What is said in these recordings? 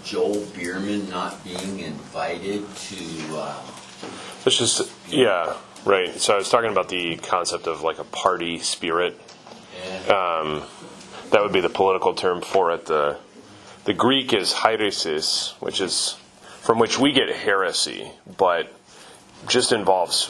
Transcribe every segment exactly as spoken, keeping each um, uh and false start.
Joel Bierman not being invited to... Uh, it's just, yeah, right. So I was talking about the concept of like a party spirit. yeah. Um, that would be the political term for it. The the Greek is heresis, which is from which we get heresy, but just involves,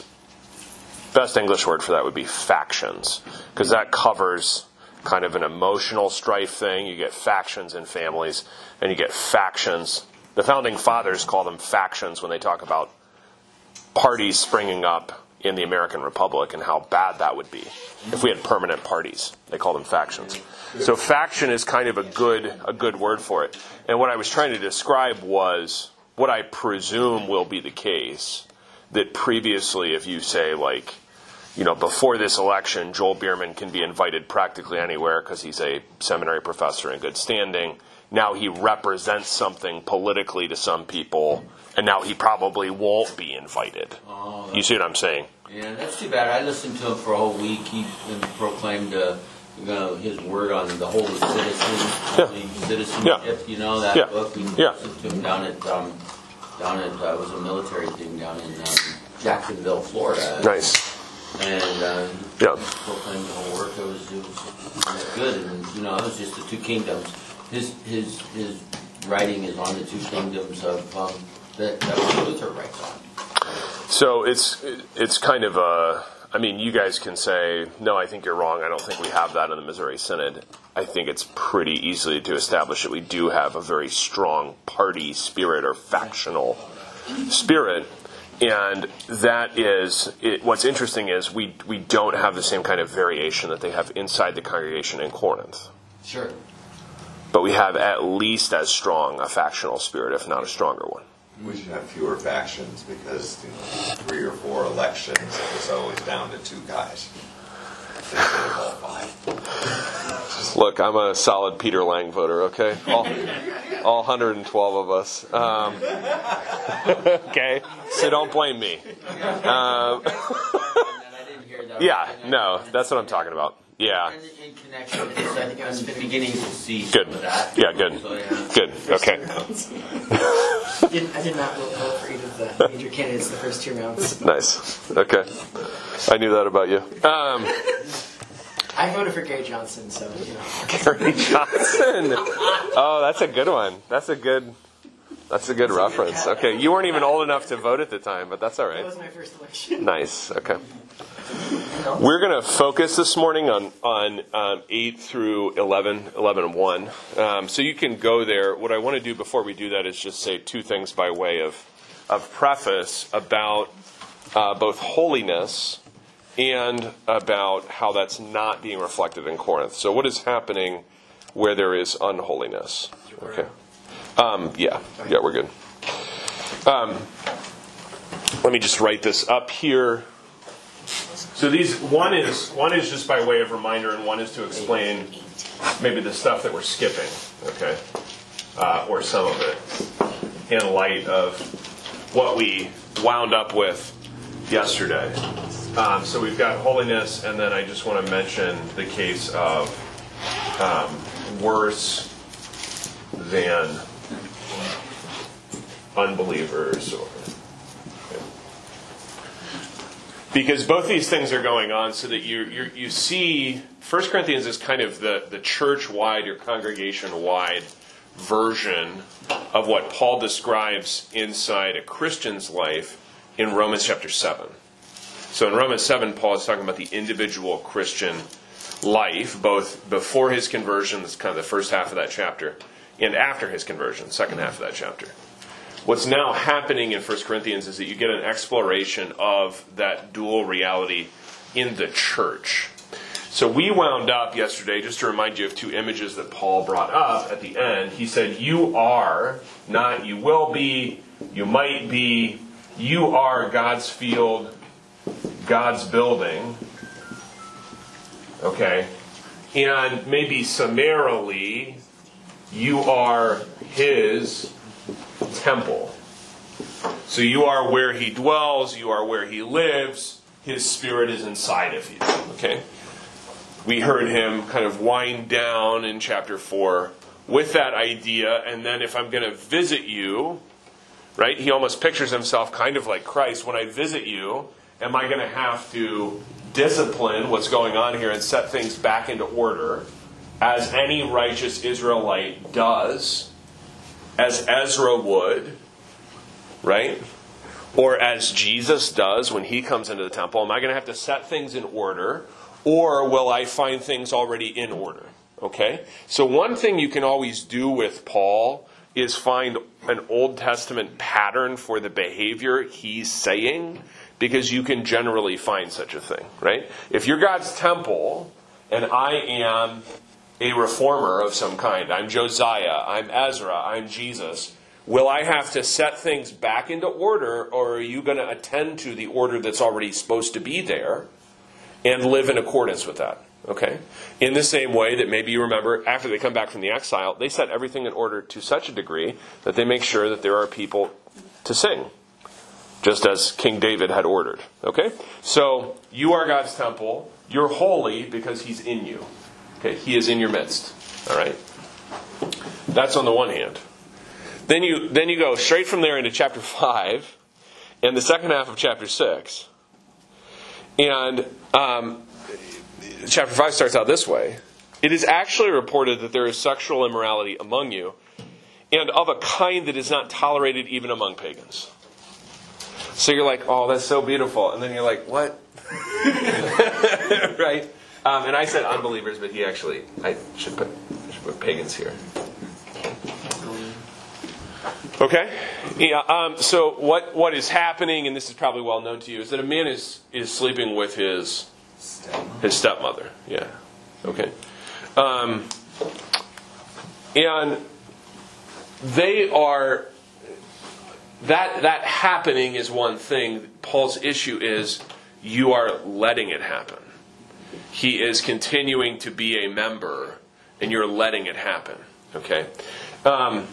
best English word for that would be factions, because that covers kind of an emotional strife thing. You get factions in families, and you get factions. The founding fathers call them factions when they talk about parties springing up in the American Republic and how bad that would be if we had permanent parties. They call them factions. So faction is kind of a good a good word for it. And what I was trying to describe was what I presume will be the case, that previously if you say like, you know, before this election, Joel Bierman can be invited practically anywhere because he's a seminary professor in good standing. Now he represents something politically to some people, and now he probably won't be invited. Oh, you see what I'm saying? Yeah, that's too bad. I listened to him for a whole week. He proclaimed uh, you know, his word on the Holy Citizen, Holy Citizenship. Yeah. You know that Yeah. book. We Yeah. listened to him down at um, down at uh, it was a military thing down in um, Jacksonville, Florida. Nice. And uh, Yeah. he proclaimed the whole work. It was, it was, it was good, and you know, it was just the two kingdoms. His his his writing is on the two kingdoms of um, that, that Luther writes on. So it's it's kind of a, I mean, you guys can say, no, I think you're wrong. I don't think we have that in the Missouri Synod. I think it's pretty easy to establish that we do have a very strong party spirit or factional spirit. And that is, it, what's interesting is we we don't have the same kind of variation that they have inside the congregation in Corinth. Sure. But we have at least as strong a factional spirit, if not a stronger one. We should have fewer factions because, you know, three or four elections, it was always down to two guys. Instead of all five. Look, I'm a solid Peter Lang voter, okay? All, all one hundred twelve of us. Um, okay? So don't blame me. Um, yeah, no, that's what I'm talking about. Yeah. In, in connection with this, I think I was beginning to see Good. some of that. Yeah, good. So, yeah. Good. Okay. I didn't, I did not vote for either of the major candidates the first two rounds. Nice. Okay. I knew that about you. Um, I voted for Gary Johnson, so, you know. Gary Johnson. Oh, that's a good one. That's a good That's a good That's reference. A good okay. You weren't even old enough to vote at the time, but that's all right. That was my first election. Nice. Okay. We're going to focus this morning on, on um, eight through eleven, eleven and one. Um, so you can go there. What I want to do before we do that is just say two things by way of, of preface about uh, both holiness and about how that's not being reflected in Corinth. So what is happening where there is unholiness? Okay. Um, yeah. Yeah, we're good. Um, let me just write this up here. So these one is one is just by way of reminder, and one is to explain maybe the stuff that we're skipping, okay, uh, or some of it, in light of what we wound up with yesterday. Um, so we've got holiness, and then I just want to mention the case of um, worse than unbelievers, or because both these things are going on, so that you you you see First Corinthians is kind of the, the church-wide or congregation-wide version of what Paul describes inside a Christian's life in Romans chapter seven. So in Romans seven, Paul is talking about the individual Christian life, both before his conversion, that's kind of the first half of that chapter, and after his conversion, second half of that chapter. What's now happening in First Corinthians is that you get an exploration of that dual reality in the church. So we wound up yesterday, just to remind you of two images that Paul brought up at the end. He said, you are, not you will be, you might be, you are God's field, God's building. Okay? And maybe summarily, you are His temple. So you are where He dwells, you are where He lives, His Spirit is inside of you. Okay? We heard him kind of wind down in chapter four with that idea, and then if I'm going to visit you, right, he almost pictures himself kind of like Christ. When I visit you, am I going to have to discipline what's going on here and set things back into order, as any righteous Israelite does, as Ezra would, right? Or as Jesus does when he comes into the temple? Am I going to have to set things in order, or will I find things already in order? Okay? So one thing you can always do with Paul is find an Old Testament pattern for the behavior he's saying, because you can generally find such a thing, right? If you're God's temple, and I am a reformer of some kind, I'm Josiah, I'm Ezra, I'm Jesus, will I have to set things back into order, or are you going to attend to the order that's already supposed to be there and live in accordance with that? Okay? In the same way that maybe you remember, after they come back from the exile, they set everything in order to such a degree that they make sure that there are people to sing, just as King David had ordered. Okay? So, you are God's temple. You're holy because he's in you. Okay? He is in your midst. All right? That's on the one hand. Then you then you go straight from there into chapter five and the second half of chapter six. And um, chapter five starts out this way. It is actually reported that there is sexual immorality among you, and of a kind that is not tolerated even among pagans. So you're like, oh, that's so beautiful. And then you're like, what? Right? Um, and I said unbelievers, but he actually, I should put, I should put pagans here. Okay? Yeah, um, so what, what is happening, and this is probably well known to you, is that a man is, is sleeping with his his stepmother. Yeah. Okay. Um, and they are, that that happening is one thing. Paul's issue is you are letting it happen. He is continuing to be a member, and you're letting it happen. Okay? Um,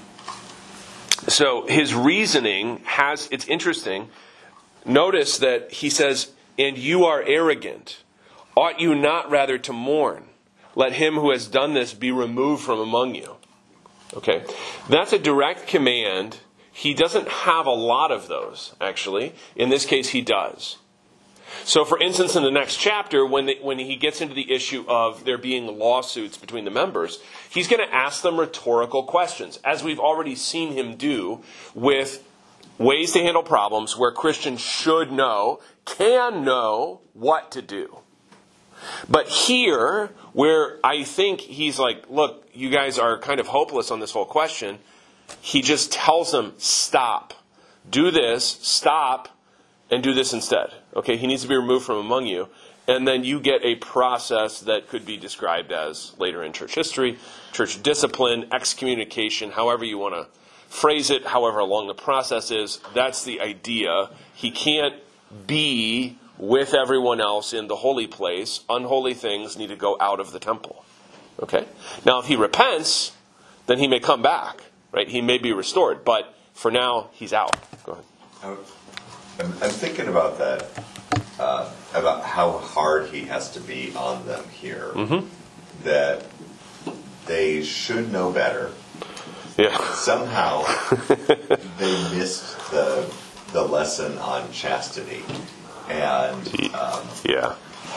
so his reasoning has, it's interesting. Notice that he says, and you are arrogant. Ought you not rather to mourn? Let him who has done this be removed from among you. Okay? That's a direct command. He doesn't have a lot of those, actually. In this case, he does. So, for instance, in the next chapter, when the, when he gets into the issue of there being lawsuits between the members, he's going to ask them rhetorical questions, as we've already seen him do with ways to handle problems where Christians should know, can know what to do. But here, where I think he's like, look, you guys are kind of hopeless on this whole question, he just tells them, stop. Do this, stop, and do this instead. Okay, he needs to be removed from among you. And then you get a process that could be described as, later in church history, church discipline, excommunication, however you want to phrase it, however long the process is. That's the idea. He can't be with everyone else in the holy place. Unholy things need to go out of the temple. Okay? Now, if he repents, then he may come back. Right? He may be restored. But for now, he's out. Go ahead. I'm, I'm thinking about that, uh, about how hard he has to be on them here. Mm-hmm. That they should know better. Yeah. Somehow, they missed the the lesson on chastity. And um, yeah,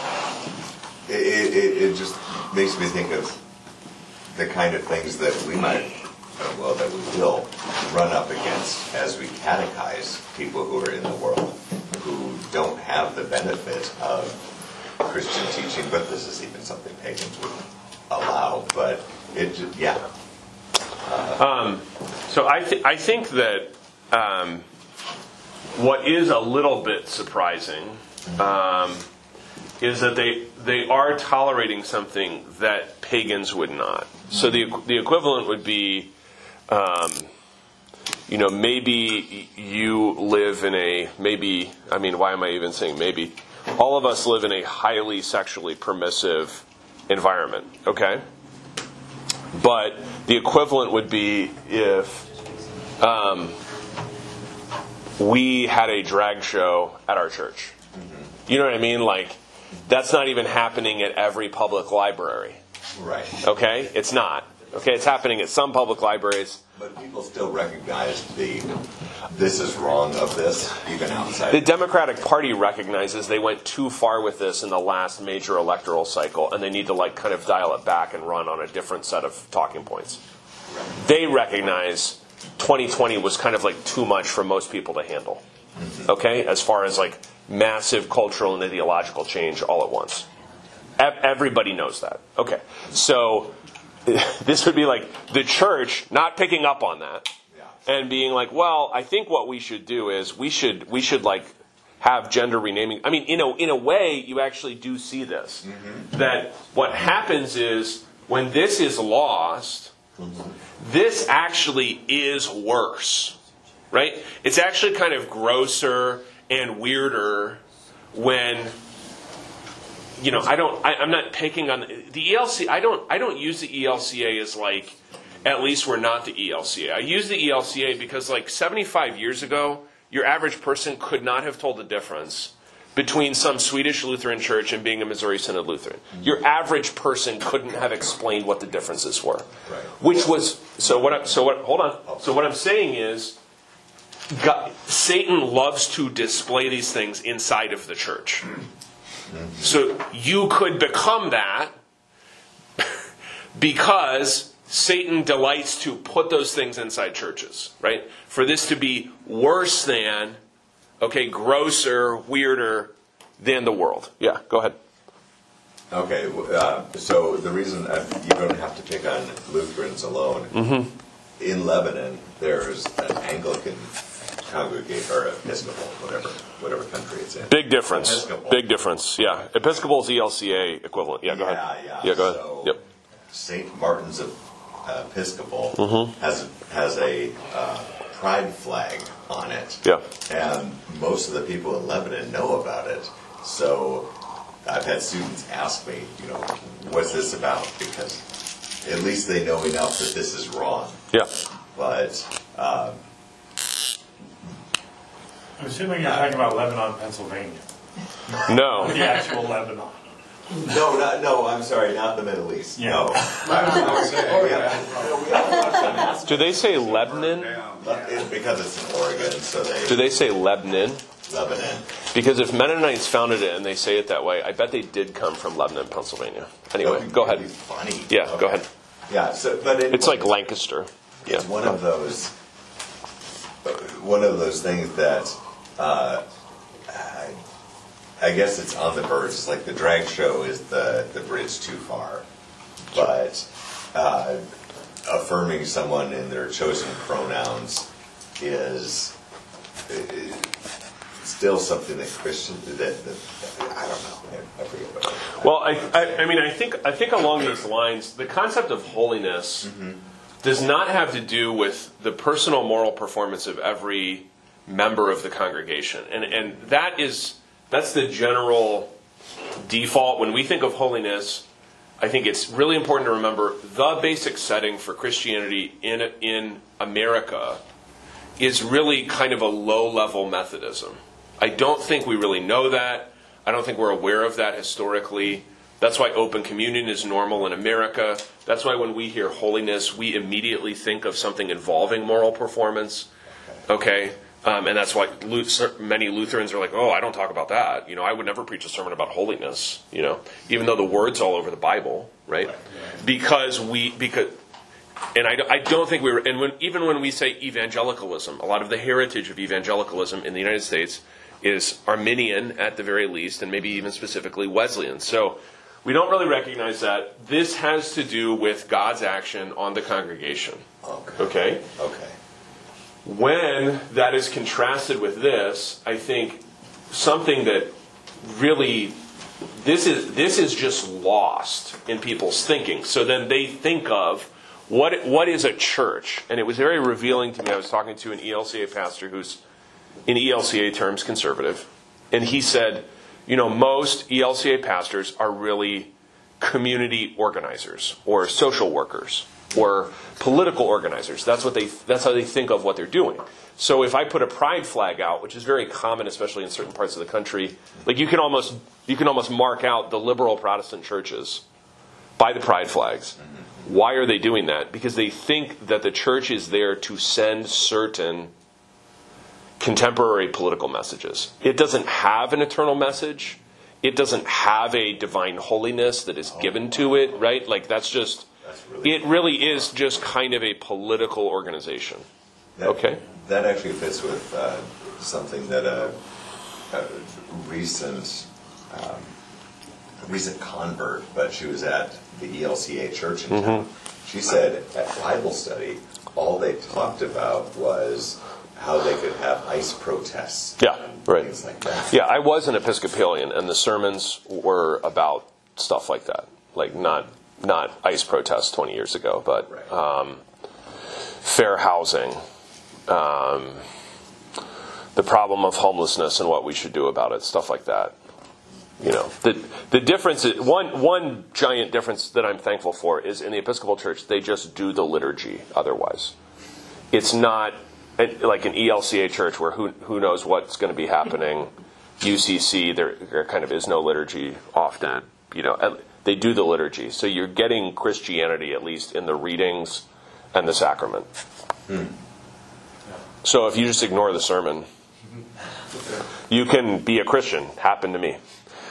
it, it, it just makes me think of the kind of things that we might, well, that we will run up against as we catechize people who are in the world, who don't have the benefit of Christian teaching, but this is even something pagans would allow. But it, just, yeah. Uh, um, so I, th- I think that um, what is a little bit surprising um, is that they they are tolerating something that pagans would not. So the the equivalent would be, um, you know, maybe you live in a, maybe, I mean, why am I even saying maybe? All of us live in a highly sexually permissive environment, okay? But the equivalent would be if um, we had a drag show at our church. You know what I mean? Like, that's not even happening at every public library. Right. Okay? It's not. Okay, it's happening at some public libraries. But people still recognize the, this is wrong of this, even outside. The Democratic Party recognizes they went too far with this in the last major electoral cycle, and they need to like kind of dial it back and run on a different set of talking points. They recognize twenty twenty was kind of like too much for most people to handle. Okay, as far as like massive cultural and ideological change all at once. Everybody knows that. Okay, so this would be like the church not picking up on that and being like, well, I think what we should do is we should we should like have gender renaming. I mean, in a in a way, you actually do see this. Mm-hmm. That what happens is when this is lost, mm-hmm. this actually is worse, right? It's actually kind of grosser and weirder when. You know, I don't. I, I'm not picking on the E L C. I don't. I don't use the E L C A as like. At least we're not the E L C A. I use the E L C A because, like, seventy-five years ago, your average person could not have told the difference between some Swedish Lutheran church and being a Missouri Synod Lutheran. Your average person couldn't have explained what the differences were, right. Which was so. What? I, so what? Hold on. So what I'm saying is, God, Satan loves to display these things inside of the church. So you could become that because Satan delights to put those things inside churches, right? For this to be worse than, okay, grosser, weirder than the world. Yeah, go ahead. Okay, uh, so the reason uh, you don't have to pick on Lutherans alone, mm-hmm. in Lebanon there's an Anglican congregate or Episcopal, whatever, whatever country it's in. Big difference. Episcopal. Big difference. Yeah, Episcopal is E L C A equivalent. Yeah, go yeah, ahead. Yeah, yeah. Go ahead. So yep. Saint Martin's Episcopal mm-hmm. has has a uh, pride flag on it. Yeah. And most of the people in Lebanon know about it. So I've had students ask me, you know, what's this about? Because at least they know enough that this is wrong. Yeah. But. Um, I'm assuming you're talking about Lebanon, Pennsylvania. No. The actual Lebanon. No, not, no, I'm sorry, not the Middle East. Yeah. No. Do they say Lebanon? It's because it's in Oregon, so they... Do they say Lebanon? Lebanon. Because if Mennonites founded it and they say it that way, I bet they did come from Lebanon, Pennsylvania. Anyway, That'd be, go ahead. That'd be funny. Yeah, okay. go ahead. Yeah, so, but anyway, it's like Lancaster. It's yeah. one of those... One of those things that... Uh, I, I guess it's on the verge. It's like the drag show is the, the bridge too far. But uh, affirming someone in their chosen pronouns is uh, still something that Christians, that, that, I don't know. I, I forget what I, Well, I, I, I mean, I think, I think along these lines, the concept of holiness mm-hmm. does not have to do with the personal moral performance of every member of the congregation. And and that is that's the general default. When we think of holiness, I think it's really important to remember the basic setting for Christianity in in America is really kind of a low-level Methodism. I don't think we really know that. I don't think we're aware of that historically. That's why open communion is normal in America. That's why when we hear holiness, we immediately think of something involving moral performance. Okay? Um, and that's why many Lutherans are like, oh, I don't talk about that. You know, I would never preach a sermon about holiness, you know, even though the word's all over the Bible, right? Because we, because, and I, I don't think we were, and when, even when we say evangelicalism, a lot of the heritage of evangelicalism in the United States is Arminian at the very least, and maybe even specifically Wesleyan. So we don't really recognize that. This has to do with God's action on the congregation. Okay. Okay? Okay. When that is contrasted with this, I think something that really this is this is just lost in people's thinking. So then they think of what what is a church, and it was very revealing to me. I was talking to an E L C A pastor who's, in E L C A terms, conservative, and he said, you know, most E L C A pastors are really community organizers or social workers or political organizers. That's what they. That's how they think of what they're doing. So if I put a pride flag out, which is very common, especially in certain parts of the country, like you can almost you can almost mark out the liberal Protestant churches by the pride flags. Why are they doing that? Because they think that the church is there to send certain contemporary political messages. It doesn't have an eternal message. It doesn't have a divine holiness that is given to it, right? Like that's just, That's really it really is just kind of a political organization. That, Okay. That actually fits with uh, something that a, a recent um, a recent convert, but she was at the E L C A church in town. Mm-hmm. She said at Bible study, all they talked about was how they could have ICE protests. Yeah, and right. Things like that. Yeah, I was an Episcopalian, and the sermons were about stuff like that, like not not ICE protests twenty years ago, but Right. um, fair housing, um, the problem of homelessness and what we should do about it, stuff like that. You know, the the difference is one one giant difference that I'm thankful for is in the Episcopal Church they just do the liturgy. Otherwise, it's not. And like an E L C A church where who who knows what's going to be happening. U C C, there, there kind of is no liturgy often. You know, they do the liturgy. So you're getting Christianity, at least in the readings and the sacrament. Hmm. So if you just ignore the sermon, you can be a Christian. Happened to me.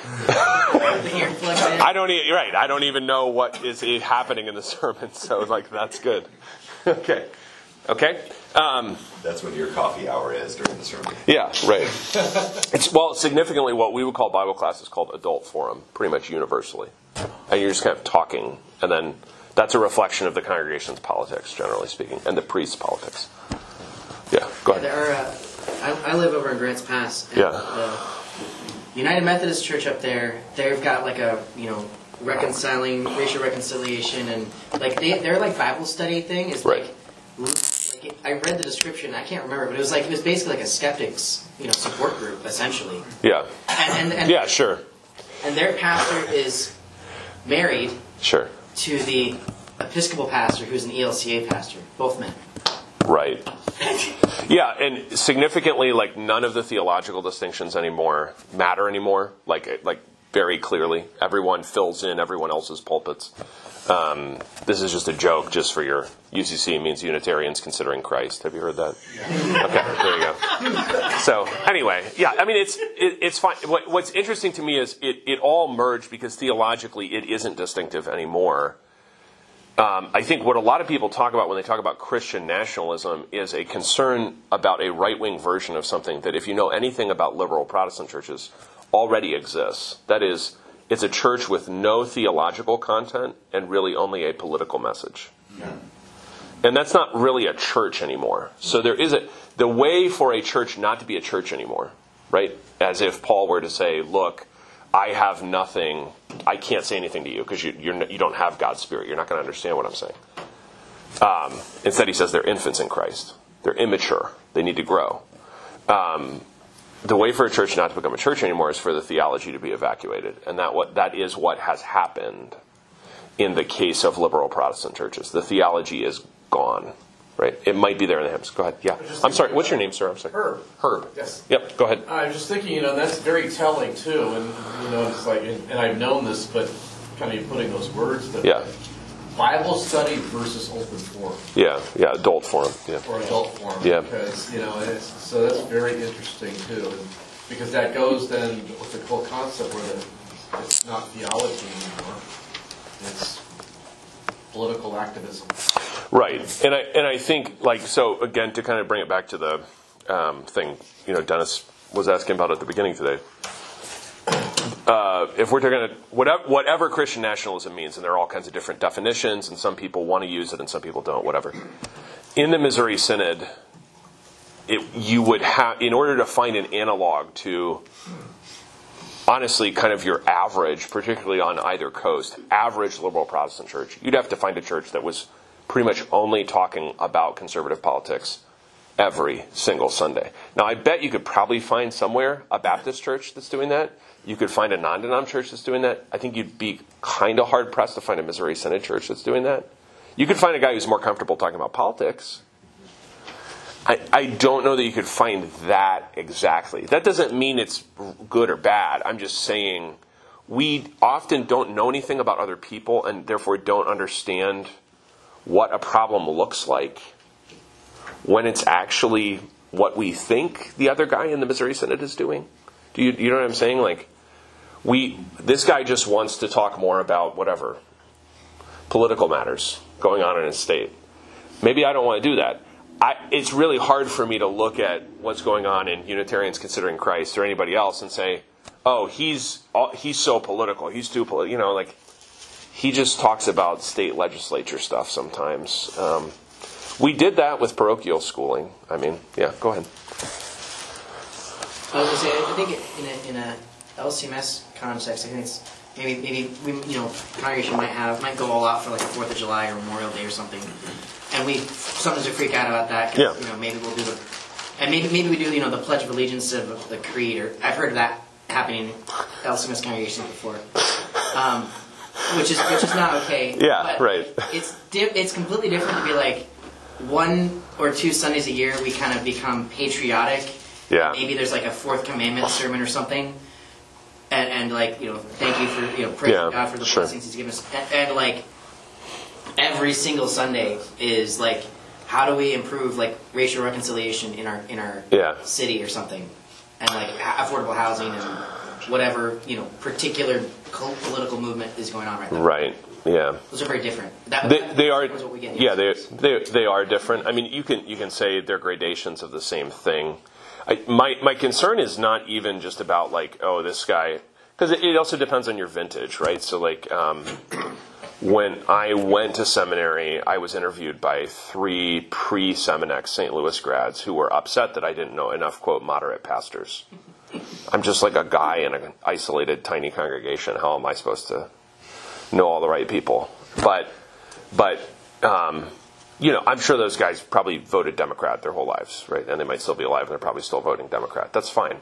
I don't e- right. I don't even know what is happening in the sermon. So like that's good. Okay. Okay. Um, That's what your coffee hour is during the sermon. Yeah, right. It's well, significantly, what we would call Bible class is called adult forum, pretty much universally, and you're just kind of talking, and then that's a reflection of the congregation's politics, generally speaking, and the priest's politics. Yeah, go ahead. There are, uh, I, I live over in Grants Pass. And Yeah. The United Methodist Church up there, they've got like a, you know, reconciling, racial reconciliation, and like they, their like Bible study thing is Right. like, like it, I read the description, I can't remember, but it was like, it was basically like a skeptics, you know, support group, essentially. Yeah. And, and, and, Yeah, sure. and their pastor is married Sure. to the Episcopal pastor, who's an E L C A pastor, both men. Right. Yeah, and significantly, like none of the theological distinctions anymore matter anymore. Like, like very clearly, everyone fills in everyone else's pulpits. Um, this is just a joke, just for your U C C means Unitarians considering Christ. Have you heard that? Okay, there you go. So anyway, yeah, I mean it's it, it's fine. What, what's interesting to me is it it all merged because theologically it isn't distinctive anymore. Um, I think what a lot of people talk about when they talk about Christian nationalism is a concern about a right-wing version of something that, if you know anything about liberal Protestant churches, already exists. That is, it's a church with no theological content and really only a political message. Yeah. And that's not really a church anymore. So there is a the way for a church not to be a church anymore, right? As if Paul were to say, look, I have nothing, I can't say anything to you because you you're, you don't have God's Spirit. You're not going to understand what I'm saying. Um, instead, he says they're infants in Christ. They're immature. They need to grow. Um, the way for a church not to become a church anymore is for the theology to be evacuated. And that what that is what has happened in the case of liberal Protestant churches. The theology is gone. Right? It might be there in the hymns. Go ahead. Yeah. I'm sorry. What's your name, sir? I'm sorry. Herb. Herb. Yes. Yep. Go ahead. I was just thinking, you know, that's very telling too, and you know, it's like, and, and I've known this, but kind of putting those words, that Yeah. Bible study versus open forum Yeah. Yeah. Adult forum. Yeah. or adult forum, Yeah. because you know, it's, so that's very interesting too, and because that goes then with the whole concept where the, it's not theology anymore, it's political activism. Right, and I and I think like so again to kind of bring it back to the um, thing you know Dennis was asking about at the beginning today. Uh, if we're going to whatever whatever Christian nationalism means, and there are all kinds of different definitions, and some people want to use it and some people don't. Whatever. In the Missouri Synod, it, you would have in order to find an analog to honestly kind of your average, particularly on either coast, average liberal Protestant church, you'd have to find a church that was pretty much only talking about conservative politics every single Sunday. Now, I bet you could probably find somewhere a Baptist church that's doing that. You could find a non-denom church that's doing that. I think you'd be kind of hard-pressed to find a Missouri Synod church that's doing that. You could find a guy who's more comfortable talking about politics. I, I don't know that you could find that exactly. That doesn't mean it's good or bad. I'm just saying we often don't know anything about other people and therefore don't understand what a problem looks like when it's actually what we think the other guy in the Missouri Synod is doing. Do you, you know what I'm saying? Like, we, this guy just wants to talk more about whatever, political matters going on in his state. Maybe I don't want to do that. I, it's really hard for me to look at what's going on in Unitarians Considering Christ or anybody else and say, oh, he's he's so political. He's too political. You know, like, he just talks about state legislature stuff sometimes. Um, we did that with parochial schooling. I mean, yeah, go ahead. I was gonna say, I think in a, in a L C M S context, I think it's maybe maybe we you know congregation might have might go all out for like the Fourth of July or Memorial Day or something, and we sometimes we freak out about that. 'Cause, Yeah. You know, maybe we'll do the and maybe maybe we do you know the Pledge of Allegiance of the Creed, or I've heard of that happening in L C M S congregations before, um, which is which is not okay. Yeah, but right. It's di- it's completely different to be like one or two Sundays a year we kind of become patriotic. Yeah. Maybe there's like a fourth commandment sermon or something, and, and like you know, thank you for you know, praise Yeah, God for the sure. blessings He's given us, and, and like every single Sunday is like, how do we improve like racial reconciliation in our in our Yeah. city or something, and like ha- affordable housing and whatever you know particular co- political movement is going on right now. Right. Yeah. Those are very different. That, They, that they are, was what we get yeah, they, they they are different. I mean, you can you can say they're gradations of the same thing. I, my my concern is not even just about like, oh, this guy, because it, it also depends on your vintage, right? So like, um, when I went to seminary, I was interviewed by three pre-Seminex Saint Louis grads who were upset that I didn't know enough, quote, moderate pastors. I'm just like a guy in an isolated, tiny congregation. How am I supposed to know all the right people? But, but, um, you know, I'm sure those guys probably voted Democrat their whole lives, right? And they might still be alive, and they're probably still voting Democrat. That's fine.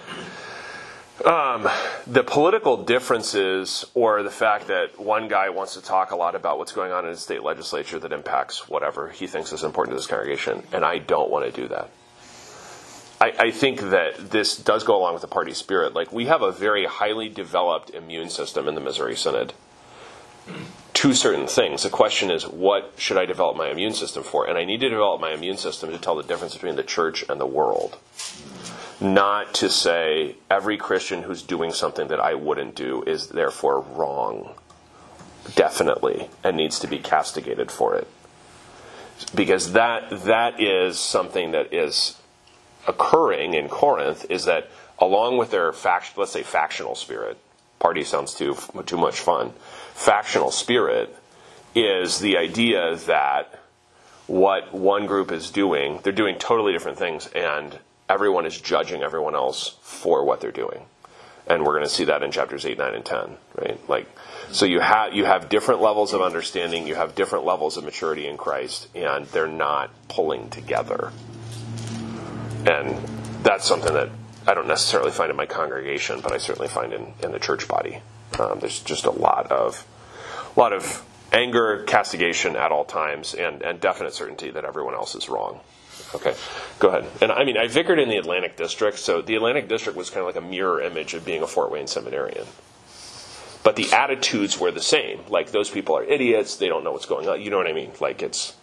Um, the political differences, or the fact that one guy wants to talk a lot about what's going on in his state legislature that impacts whatever he thinks is important to this congregation, and I don't want to do that. I, I think that this does go along with the party spirit. Like, we have a very highly developed immune system in the Missouri Synod to certain things. The question is, what should I develop my immune system for? And I need to develop my immune system to tell the difference between the church and the world. Not to say every Christian who's doing something that I wouldn't do is therefore wrong, definitely, and needs to be castigated for it. Because that that is something that is occurring in Corinth, is that along with their, fact, let's say, factional spirit, party sounds too too much fun, factional spirit is the idea that what one group is doing, they're doing totally different things, and everyone is judging everyone else for what they're doing. And we're going to see that in chapters eight, nine, and ten, right? Like, so you have you have different levels of understanding, you have different levels of maturity in Christ, and they're not pulling together. And that's something that I don't necessarily find in my congregation, but I certainly find in, in the church body. Um, there's just a lot of a lot of anger, castigation at all times, and, and definite certainty that everyone else is wrong. Okay, go ahead. And I mean, I vicared in the Atlantic District, so the Atlantic District was kind of like a mirror image of being a Fort Wayne seminarian. But the attitudes were the same. Like, those people are idiots, they don't know what's going on. You know what I mean? Like, it's...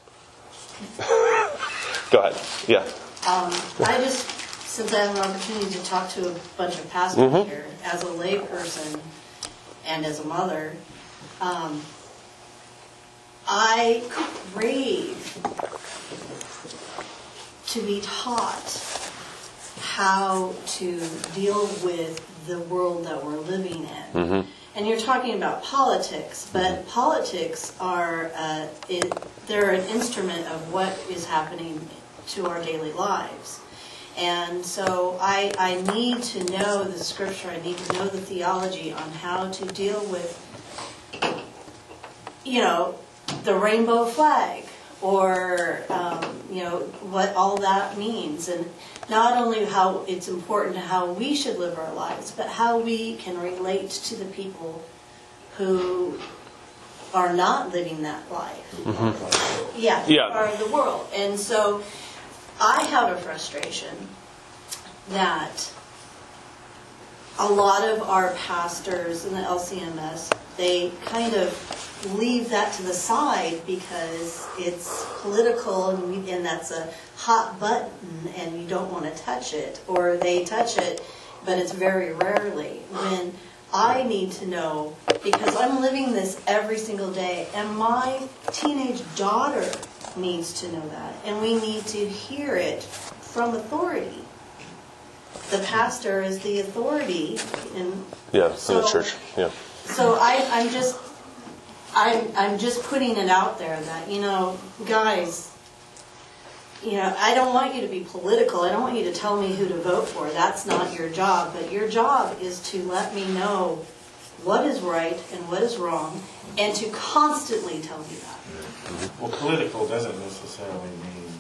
Go ahead. Yeah. Um, I just, since I have an opportunity to talk to a bunch of pastors Mm-hmm. here, as a layperson and as a mother, um, I crave to be taught how to deal with the world that we're living in. Mm-hmm. And you're talking about politics, but politics are, uh, it, they're an instrument of what is happening to our daily lives. And so I, I need to know the scripture, I need to know the theology on how to deal with, you know, the rainbow flag, or, um, you know, what all that means. And not only how it's important to how we should live our lives, but how we can relate to the people who are not living that life. Mm-hmm. Yeah, Yeah. are the world. And so I have a frustration that a lot of our pastors in the L C M S, they kind of leave that to the side because it's political and, we, and that's a hot button and you don't want to touch it, or they touch it, but it's very rarely. When I need to know, because I'm living this every single day, and my teenage daughter needs to know that, and we need to hear it from authority. The pastor is the authority, and Yeah, so, in the church. Yeah. So I, I'm just, I'm, I'm just putting it out there that, you know, guys, you know, I don't want you to be political. I don't want you to tell me who to vote for. That's not your job. But your job is to let me know what is right and what is wrong, and to constantly tell me that. Well, political doesn't necessarily mean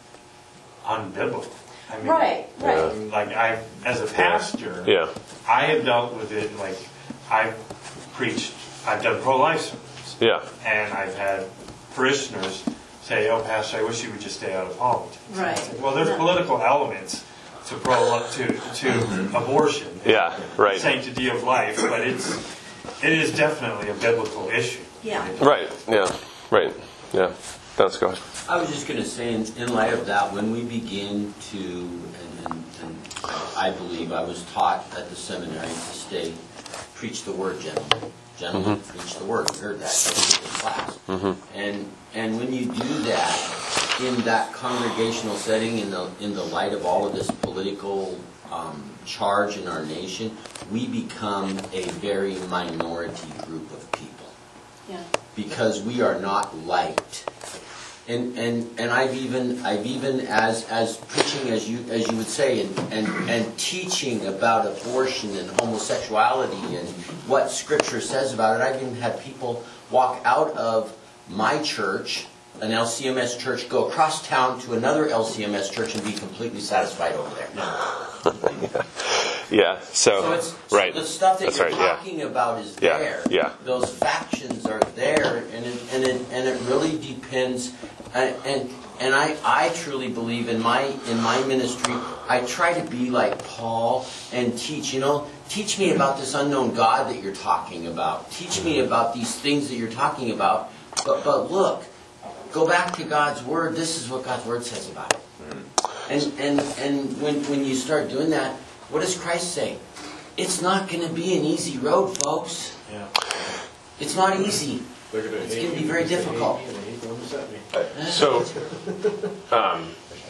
unbiblical. I mean, Right, right. Like I, as a pastor, Yeah. I have dealt with it. Like I've preached, I've done pro-life sermons, Yeah. and I've had parishioners say, "Oh, Pastor, I wish you would just stay out of politics." Right. It's like, well, there's Yeah. political elements to pro to to abortion, Yeah. Right. sanctity of life, but it's it is definitely a biblical issue. Yeah. Right. Yeah. Right. Yeah. That's good. I was just going to say, in, in light of that, when we begin to, and, and, and I believe I was taught at the seminary to stay, preach the word, gentlemen. Gentlemen, Mm-hmm. preach the word. We heard that in class. Mm-hmm. And and when you do that in that congregational setting, in the in the light of all of this political um, charge in our nation, we become a very minority group of people Yeah. because we are not liked. And, and, and I've even I've even as as preaching as you as you would say and, and, and teaching about abortion and homosexuality and what Scripture says about it, I've even had people walk out of my church, an L C M S church, go across town to another L C M S church and be completely satisfied over there. Yeah. So, So it's right. so the stuff that That's you're right, yeah. talking about is Yeah, there. yeah. Those factions are there, and it, and it, and it really depends. And and, and I, I truly believe in my in my ministry, I try to be like Paul and teach. You know, teach me about this unknown God that you're talking about. Teach me about these things that you're talking about. But but look, go back to God's word. This is what God's word says about it. And and and when when you start doing that, what does Christ say? It's not going to be an easy road, folks. Yeah. It's not easy. It's going to be very difficult. So, um,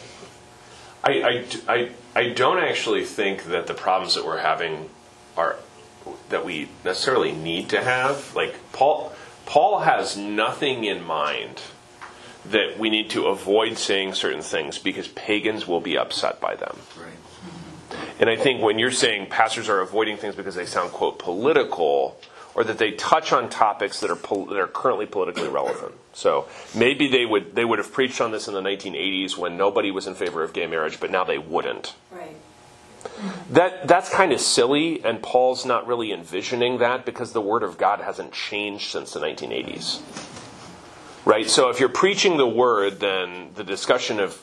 I, I, I, I don't actually think that the problems that we're having are that we necessarily need to have. Like Paul, Paul has nothing in mind that we need to avoid saying certain things because pagans will be upset by them. Right. And I think when you're saying pastors are avoiding things because they sound, quote, political, or that they touch on topics that are pol- that are currently politically relevant. So maybe they would they would have preached on this in the nineteen eighties when nobody was in favor of gay marriage, but now they wouldn't. Right. That that's kind of silly, and Paul's not really envisioning that because the Word of God hasn't changed since the nineteen eighties. Right? So if you're preaching the Word, then the discussion of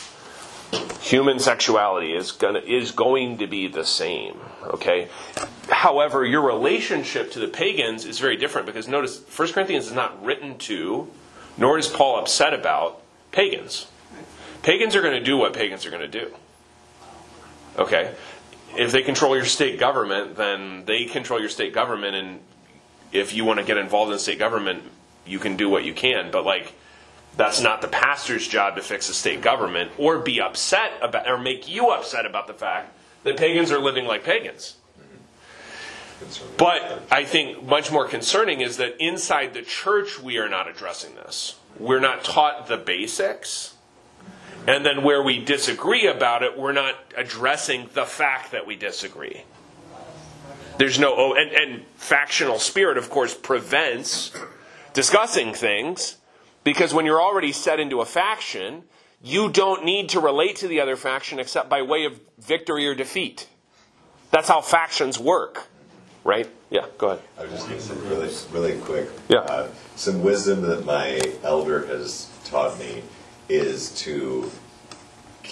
human sexuality is gonna is going to be the same. Okay? However, your relationship to the pagans is very different because notice First Corinthians is not written to, nor is Paul upset about, pagans. Pagans are going to do what pagans are going to do. Okay? If they control your state government, then they control your state government, and if you want to get involved in state government, you can do what you can, but like that's not the pastor's job to fix the state government or be upset about or make you upset about the fact that pagans are living like pagans. But I think much more concerning is that inside the church we are not addressing this. We're not taught the basics. And then where we disagree about it, we're not addressing the fact that we disagree. There's no, oh, and, and factional spirit, of course, prevents discussing things, because when you're already set into a faction, you don't need to relate to the other faction except by way of victory or defeat. That's how factions work, right? Yeah, go ahead. I was just going to say really, really quick. Yeah. Uh, some wisdom that my elder has taught me is to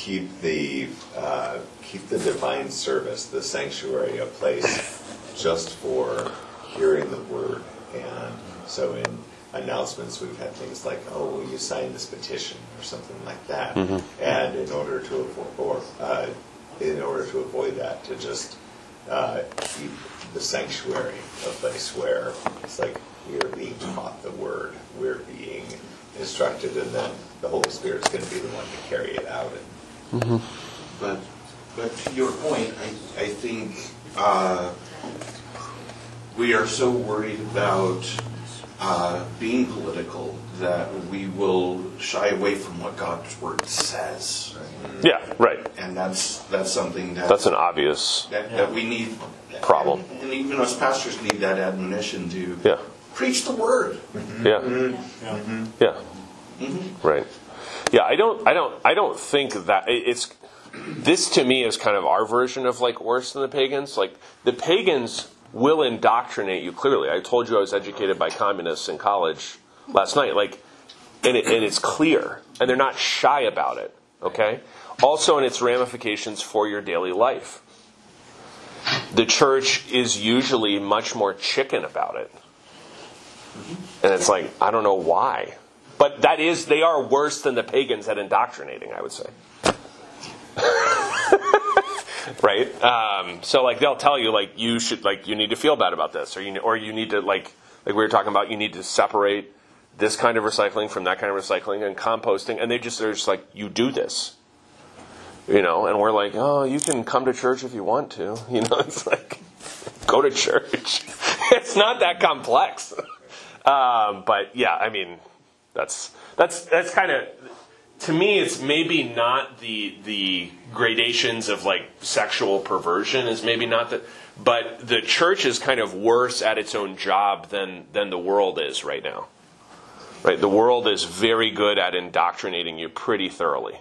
keep the uh, keep the divine service, the sanctuary, a place just for hearing the word. And so in announcements, we've had things like, "Oh, will you sign this petition?" or something like that. Mm-hmm. And in order to avoid, or uh, in order to avoid that, to just uh, keep the sanctuary a place where it's like we are being taught the word, we're being instructed, and then the Holy Spirit's going to be the one to carry it out. And, Mm-hmm. But, but to your point, I, I think uh, we are so worried about uh, being political that we will shy away from what God's Word says. Right? Yeah, right. And that's that's something that That's an obvious that, that we need. problem. And, and even us pastors need that admonition to Yeah. preach the Word. Yeah. Yeah. Yeah. Mm-hmm. Right. Yeah, I don't I don't I don't think that it- it's this to me is kind of our version of like worse than the pagans. Like the pagans will indoctrinate you clearly. I told you I was educated by communists in college last night. Like and it, and it's clear and they're not shy about it, okay? Also in its ramifications for your daily life. The church is usually much more chicken about it. And it's like, I don't know why. But that is, they are worse than the pagans at indoctrinating, I would say. Right? Um, so, like, they'll tell you, like, you should, like, you need to feel bad about this. Or you, or you need to, like, like we were talking about, you need to separate this kind of recycling from that kind of recycling and composting. And they just, they're just like, you do this. You know, and we're like, oh, you can come to church if you want to. You know, it's like, go to church. It's not that complex. Um, but yeah, I mean, that's that's that's kind of, to me, it's maybe not the the gradations of like sexual perversion is maybe not the, but the church is kind of worse at its own job than than the world is right now. Right, the world is very good at indoctrinating you pretty thoroughly.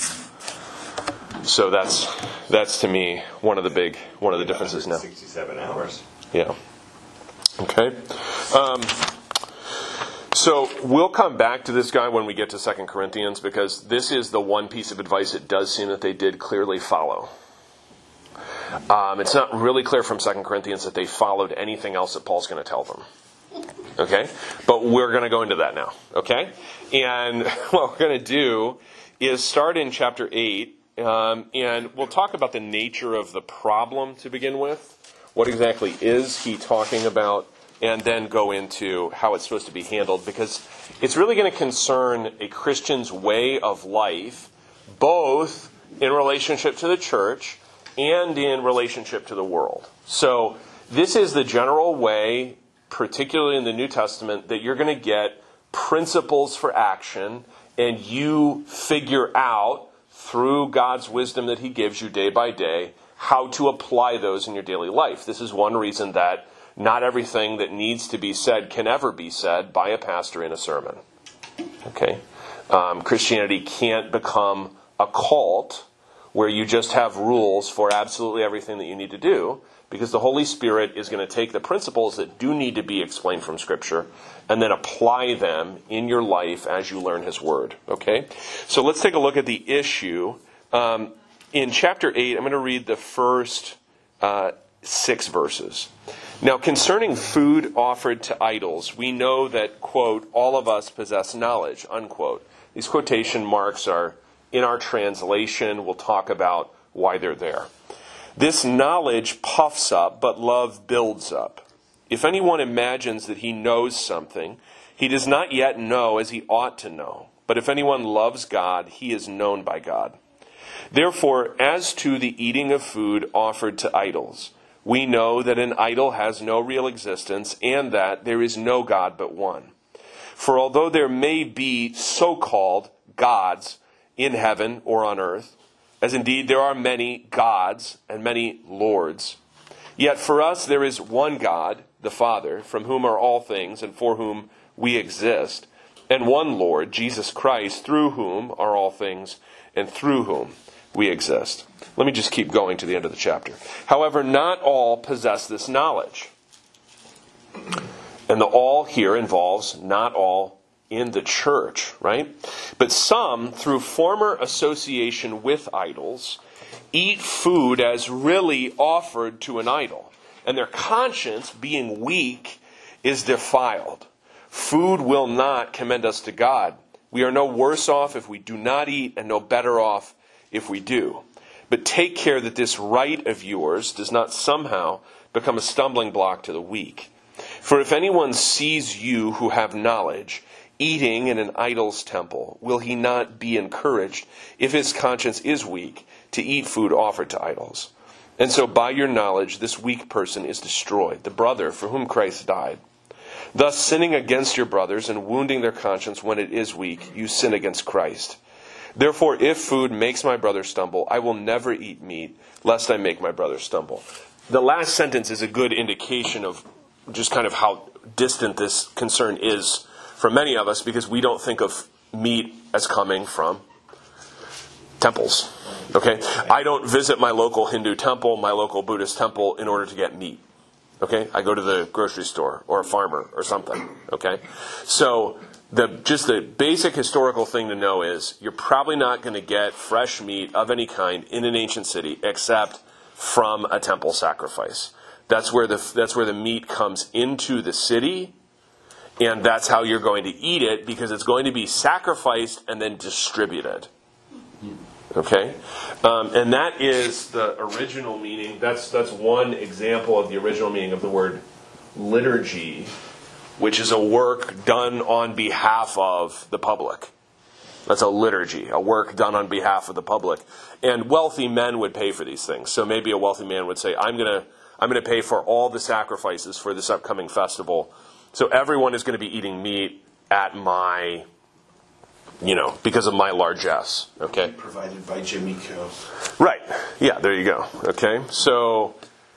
So that's that's to me one of the big one of the differences now. sixty-seven hours. Yeah. Okay. Um, so we'll come back to this guy when we get to Second Corinthians, because this is the one piece of advice it does seem that they did clearly follow. Um, it's not really clear from Second Corinthians that they followed anything else that Paul's going to tell them. Okay? But we're going to go into that now. Okay? And what we're going to do is start in chapter eight. Um, and we'll talk about the nature of the problem to begin with. What exactly is he talking about? And then go into how it's supposed to be handled. Because it's really going to concern a Christian's way of life, both in relationship to the church and in relationship to the world. So this is the general way, particularly in the New Testament, that you're going to get principles for action, and you figure out through God's wisdom that he gives you day by day, how to apply those in your daily life. This is one reason that not everything that needs to be said can ever be said by a pastor in a sermon. Okay? Um, Christianity can't become a cult where you just have rules for absolutely everything that you need to do, because the Holy Spirit is going to take the principles that do need to be explained from Scripture and then apply them in your life as you learn His Word. Okay? So let's take a look at the issue. Um, in chapter eight, I'm going to read the first uh, six verses. Now, concerning food offered to idols, we know that, quote, all of us possess knowledge, unquote. These quotation marks are in our translation. We'll talk about why they're there. This knowledge puffs up, but love builds up. If anyone imagines that he knows something, he does not yet know as he ought to know. But if anyone loves God, he is known by God. Therefore, as to the eating of food offered to idols, we know that an idol has no real existence and that there is no God but one. For although there may be so-called gods in heaven or on earth, as indeed there are many gods and many lords, yet for us there is one God, the Father, from whom are all things and for whom we exist, and one Lord, Jesus Christ, through whom are all things and through whom we exist. Let me just keep going to the end of the chapter. However, not all possess this knowledge. And the all here involves not all in the church, right? But some, through former association with idols, eat food as really offered to an idol, and their conscience, being weak, is defiled. Food will not commend us to God. We are no worse off if we do not eat, and no better off if we do. But take care that this right of yours does not somehow become a stumbling block to the weak. For if anyone sees you who have knowledge eating in an idol's temple, will he not be encouraged, if his conscience is weak, to eat food offered to idols? And so by your knowledge this weak person is destroyed, the brother for whom Christ died. Thus, sinning against your brothers and wounding their conscience when it is weak, you sin against Christ. Therefore, if food makes my brother stumble, I will never eat meat, lest I make my brother stumble. The last sentence is a good indication of just kind of how distant this concern is for many of us, because we don't think of meat as coming from temples. Okay? I don't visit my local Hindu temple, my local Buddhist temple in order to get meat. Okay? I go to the grocery store or a farmer or something. Okay? So the just the basic historical thing to know is you're probably not going to get fresh meat of any kind in an ancient city except from a temple sacrifice. That's where the that's where the meat comes into the city, and that's how you're going to eat it, because it's going to be sacrificed and then distributed. Okay? Um, and that is the original meaning. That's that's one example of the original meaning of the word liturgy, which is a work done on behalf of the public. That's a liturgy, a work done on behalf of the public. And wealthy men would pay for these things. So maybe a wealthy man would say, I'm going to I'm going to pay for all the sacrifices for this upcoming festival. So everyone is going to be eating meat at my, you know, because of my largesse. Okay? Provided by Jimmy Co. Right. Yeah, there you go. Okay? So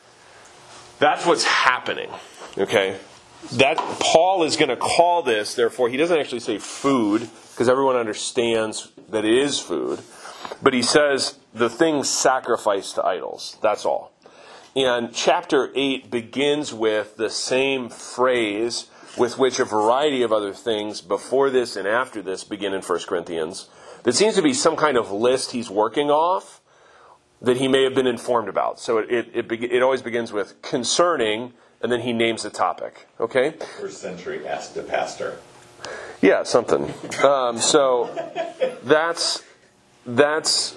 that's what's happening. Okay? That Paul is going to call this, therefore, he doesn't actually say food, because everyone understands that it is food. But he says the things sacrificed to idols. That's all. And chapter eight begins with the same phrase with which a variety of other things before this and after this begin in First Corinthians. There seems to be some kind of list he's working off that he may have been informed about. So it it, it, it always begins with concerning, and then he names the topic. Okay? First century asked a pastor. Yeah, something. Um, so that's that's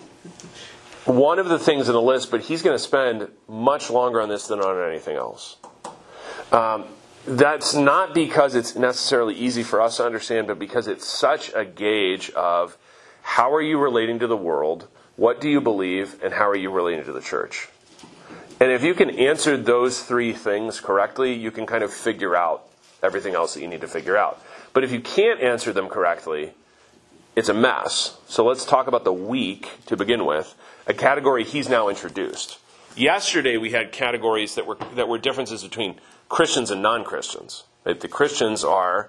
one of the things in the list, but he's going to spend much longer on this than on anything else. Um, that's not because it's necessarily easy for us to understand, but because it's such a gauge of how are you relating to the world, what do you believe, and how are you relating to the church. And if you can answer those three things correctly, you can kind of figure out everything else that you need to figure out. But if you can't answer them correctly, it's a mess. So let's talk about the weak to begin with, a category he's now introduced. Yesterday we had categories that were that were differences between Christians and non-Christians. Right? The Christians are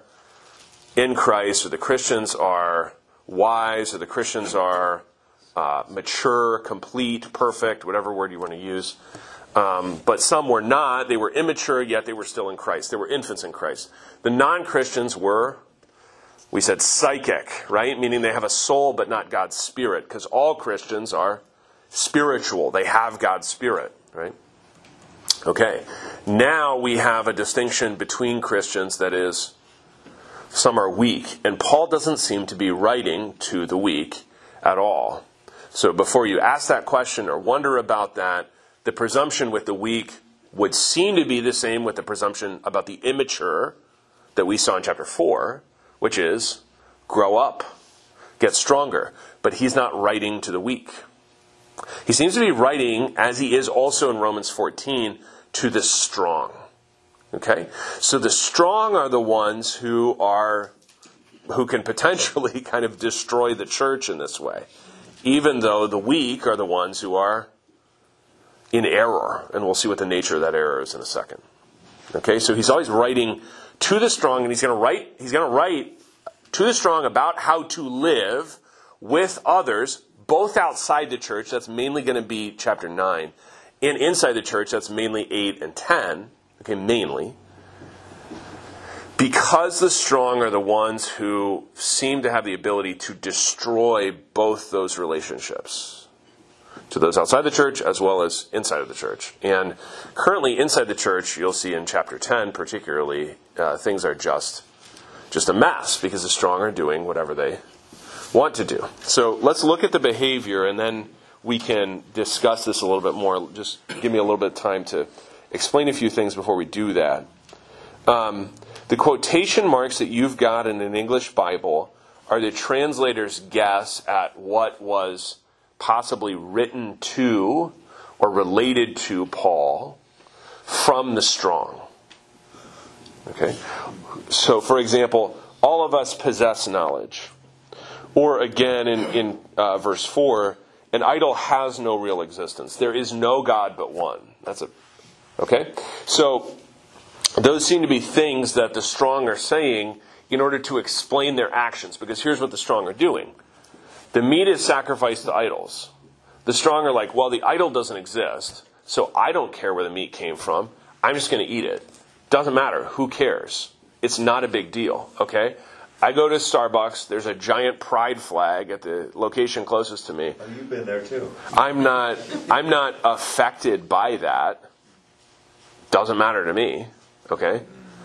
in Christ, or the Christians are wise, or the Christians are uh, mature, complete, perfect, whatever word you want to use. Um, but some were not. They were immature, yet they were still in Christ. They were infants in Christ. The non-Christians were, we said, psychic, right? Meaning they have a soul but not God's Spirit, because all Christians are spiritual. They have God's Spirit, right? Okay. Now we have a distinction between Christians that is, some are weak. And Paul doesn't seem to be writing to the weak at all. So before you ask that question or wonder about that, the presumption with the weak would seem to be the same with the presumption about the immature that we saw in chapter four, which is grow up, get stronger. But he's not writing to the weak. He seems to be writing, as he is also in Romans fourteen, to the strong. Okay? So the strong are the ones who are who can potentially kind of destroy the church in this way, even though the weak are the ones who are in error, and we'll see what the nature of that error is in a second. Okay, so he's always writing to the strong, and he's going to write. He's going to write to the strong about how to live with others, both outside the church. That's mainly going to be chapter nine, and inside the church. That's mainly eight and ten. Okay, mainly. Because the strong are the ones who seem to have the ability to destroy both those relationships, to those outside the church as well as inside of the church. And currently inside the church, you'll see in chapter ten particularly, uh, things are just, just a mess because the strong are doing whatever they want to do. So let's look at the behavior, and then we can discuss this a little bit more. Just give me a little bit of time to explain a few things before we do that. Um, the quotation marks that you've got in an English Bible are the translator's guess at what was possibly written to or related to Paul from the strong. Okay? So, for example, all of us possess knowledge. Or again, in, in uh, verse four, an idol has no real existence. There is no God but one. That's a okay? So, those seem to be things that the strong are saying in order to explain their actions. Because here's what the strong are doing. The meat is sacrificed to idols. The strong are like, well, the idol doesn't exist, so I don't care where the meat came from. I'm just going to eat it. Doesn't matter. Who cares? It's not a big deal, okay? I go to Starbucks. There's a giant pride flag at the location closest to me. Oh, you've been there too. I'm not, I'm not affected by that. Doesn't matter to me. Okay?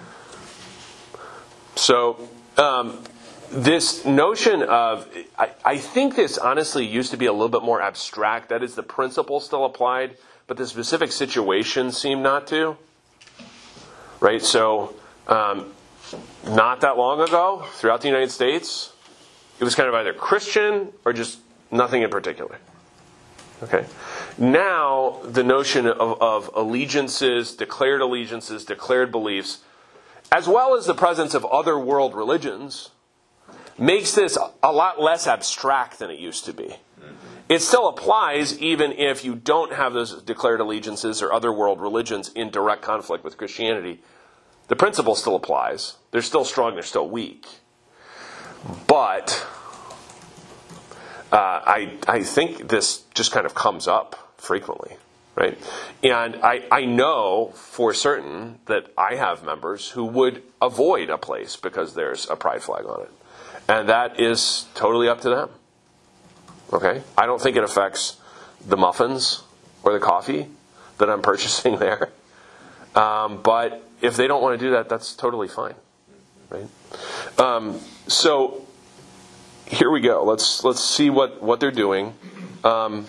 So, um, this notion of, I, I think this honestly used to be a little bit more abstract. That is, the principle still applied, but the specific situation seemed not to. Right? So, um, not that long ago, throughout the United States, it was kind of either Christian or just nothing in particular. Okay. Now, the notion of, of allegiances, declared allegiances, declared beliefs, as well as the presence of other world religions, makes this a lot less abstract than it used to be. It still applies even if you don't have those declared allegiances or other world religions in direct conflict with Christianity. The principle still applies. They're still strong, they're still weak. But uh, I I think this just kind of comes up frequently, right? And I, I know for certain that I have members who would avoid a place because there's a pride flag on it. And that is totally up to them. Okay? I don't think it affects the muffins or the coffee that I'm purchasing there. Um, but if they don't want to do that, that's totally fine. Right? Um, so here we go. Let's let's see what, what they're doing. Um,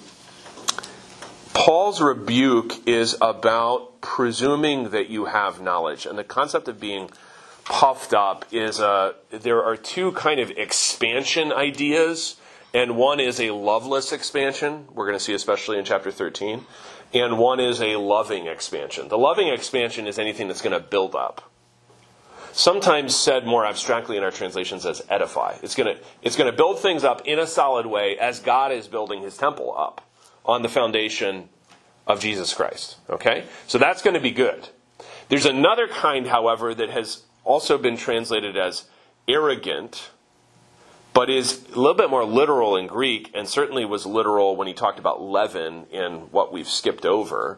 Paul's rebuke is about presuming that you have knowledge. And the concept of being puffed up is a, there are two kind of expansion ideas, and one is a loveless expansion, we're going to see especially in chapter thirteen, and one is a loving expansion. The loving expansion is anything that's going to build up. Sometimes said more abstractly in our translations as edify. It's going to, it's going to build things up in a solid way as God is building his temple up on the foundation of Jesus Christ. Okay? So that's going to be good. There's another kind, however, that has also been translated as arrogant, but is a little bit more literal in Greek, and certainly was literal when he talked about leaven in what we've skipped over.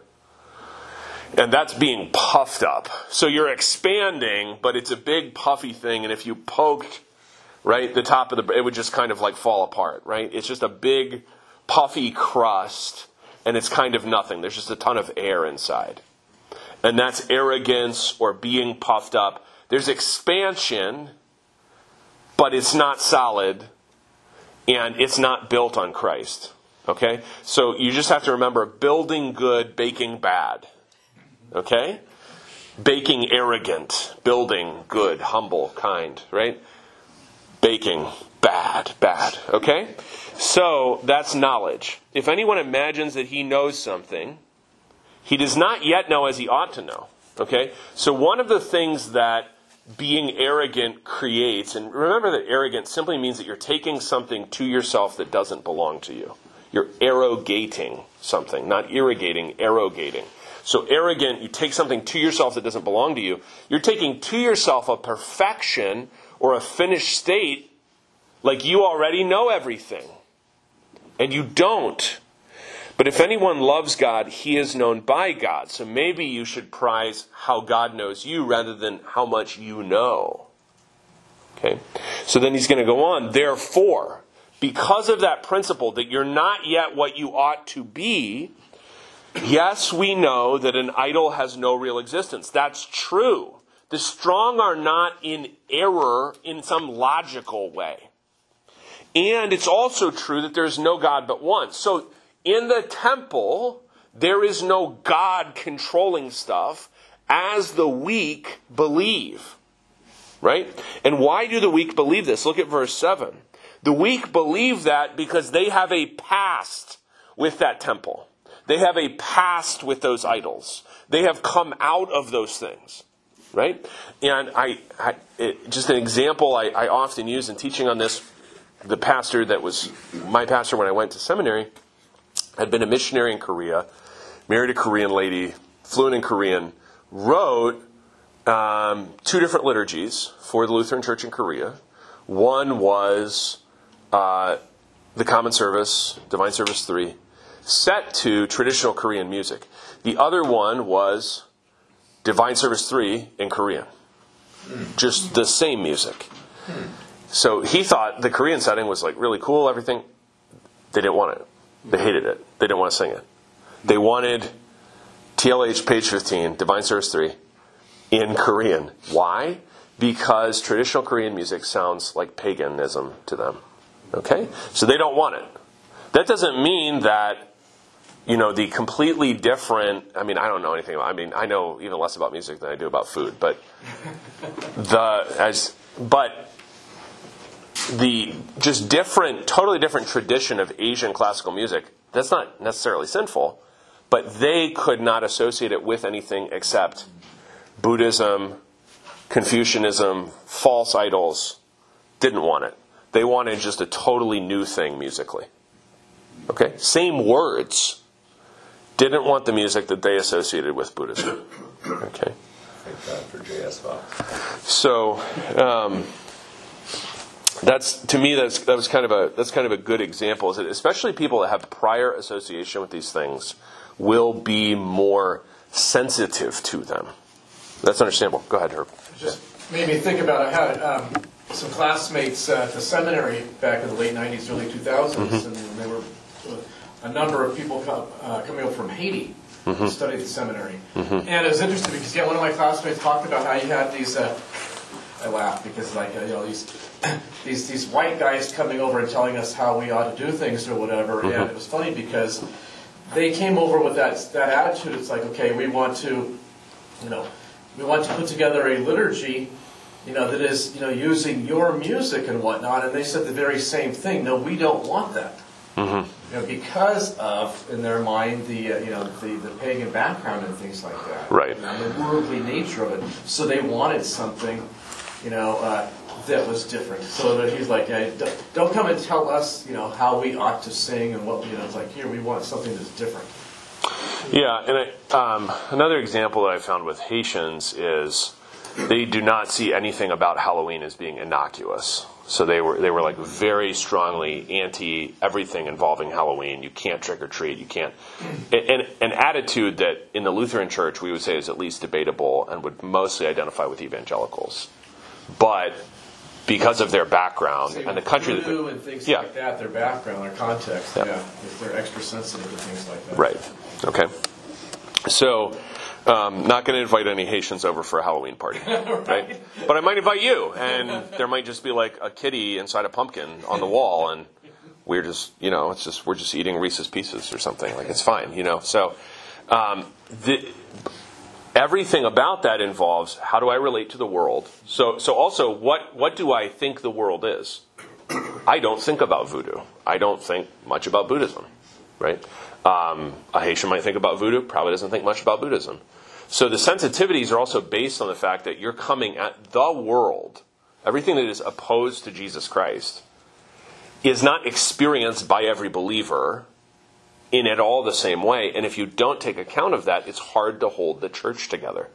And that's being puffed up. So you're expanding, but it's a big puffy thing, and if you poked, right, the top of the, it would just kind of like fall apart, right? It's just a big puffy crust, and it's kind of nothing. There's just a ton of air inside. And that's arrogance or being puffed up. There's expansion, but it's not solid, and it's not built on Christ. Okay? So you just have to remember, building good, baking bad. Okay? Baking arrogant, building good, humble, kind, right? Baking bad, bad. Okay? So that's knowledge. If anyone imagines that he knows something, he does not yet know as he ought to know. Okay? So one of the things that being arrogant creates, and remember that arrogant simply means that you're taking something to yourself that doesn't belong to you. You're arrogating something, not irrigating, arrogating. So arrogant, you take something to yourself that doesn't belong to you. You're taking to yourself a perfection or a finished state like you already know everything. And you don't. But if anyone loves God, he is known by God. So maybe you should prize how God knows you rather than how much you know. Okay? So then he's going to go on. Therefore, because of that principle that you're not yet what you ought to be, yes, we know that an idol has no real existence. That's true. The strong are not in error in some logical way. And it's also true that there's no God but one. So in the temple, there is no God controlling stuff, as the weak believe. Right? And why do the weak believe this? Look at verse seven. The weak believe that because they have a past with that temple. They have a past with those idols. They have come out of those things. Right? And I, I it, just an example I, I often use in teaching on this, the pastor that was my pastor when I went to seminary had been a missionary in Korea, married a Korean lady, fluent in Korean, wrote um, two different liturgies for the Lutheran Church in Korea. One was uh, the Common Service, Divine Service three, set to traditional Korean music. The other one was Divine Service three in Korean. Just the same music. So he thought the Korean setting was like really cool, everything. They didn't want it. They hated it. They didn't want to sing it. They wanted T L H page fifteen, Divine Service three, in Korean. Why? Because traditional Korean music sounds like paganism to them. Okay? So they don't want it. That doesn't mean that, you know, the completely different, I mean, I don't know anything about, I mean, I know even less about music than I do about food, but the, as, but the just different, totally different tradition of Asian classical music, that's not necessarily sinful, but they could not associate it with anything except Buddhism, Confucianism, false idols. Didn't want it. They wanted just a totally new thing musically. Okay? Same words. Didn't want the music that they associated with Buddhism. Okay? Thank God for J S Fox. So, um, that's to me that's that was kind of a that's kind of a good example. Is that especially people that have prior association with these things will be more sensitive to them. That's understandable. Go ahead, Herb. Just made me think about, I had um, some classmates uh, at the seminary back in the late nineties, early two thousands, mm-hmm. and there were uh, a number of people come, uh, coming over from Haiti mm-hmm. to study at the seminary. Mm-hmm. And it was interesting because, yeah, one of my classmates talked about how you had these, uh, I laugh because, like, uh, you know, these, these these white guys coming over and telling us how we ought to do things or whatever, mm-hmm. and it was funny because they came over with that that attitude. It's like, okay, we want to, you know, we want to put together a liturgy, you know, that is, you know, using your music and whatnot. And they said the very same thing. No, we don't want that. Mm-hmm. You know, because of, in their mind, the uh, you know the, the pagan background and things like that. Right. You know, the worldly nature of it. So they wanted something, you know, uh, that was different. So that he's like, yeah, don't come and tell us, you know, how we ought to sing and what, you know, it's like, here, we want something that's different. Yeah, and I, um, another example that I found with Haitians is they do not see anything about Halloween as being innocuous. So they were they were like very strongly anti everything involving Halloween. You can't trick or treat. You can't. And an attitude that in the Lutheran Church we would say is at least debatable and would mostly identify with evangelicals, but because of their background Same and the country that and things yeah. like that, their background, their context, yeah. yeah, if they're extra sensitive to things like that. Right. Okay. So, um, not going to invite any Haitians over for a Halloween party, right. right? But I might invite you, and there might just be like a kitty inside a pumpkin on the wall, and we're just, you know, it's just we're just eating Reese's Pieces or something. Like it's fine, you know. So, um, the. Everything about that involves how do I relate to the world. So, so also, what, what do I think the world is? I don't think about voodoo. I don't think much about Buddhism, right? Um, a Haitian might think about voodoo, probably doesn't think much about Buddhism. So the sensitivities are also based on the fact that you're coming at the world. Everything that is opposed to Jesus Christ is not experienced by every believer in at all the same way, and if you don't take account of that, it's hard to hold the church together.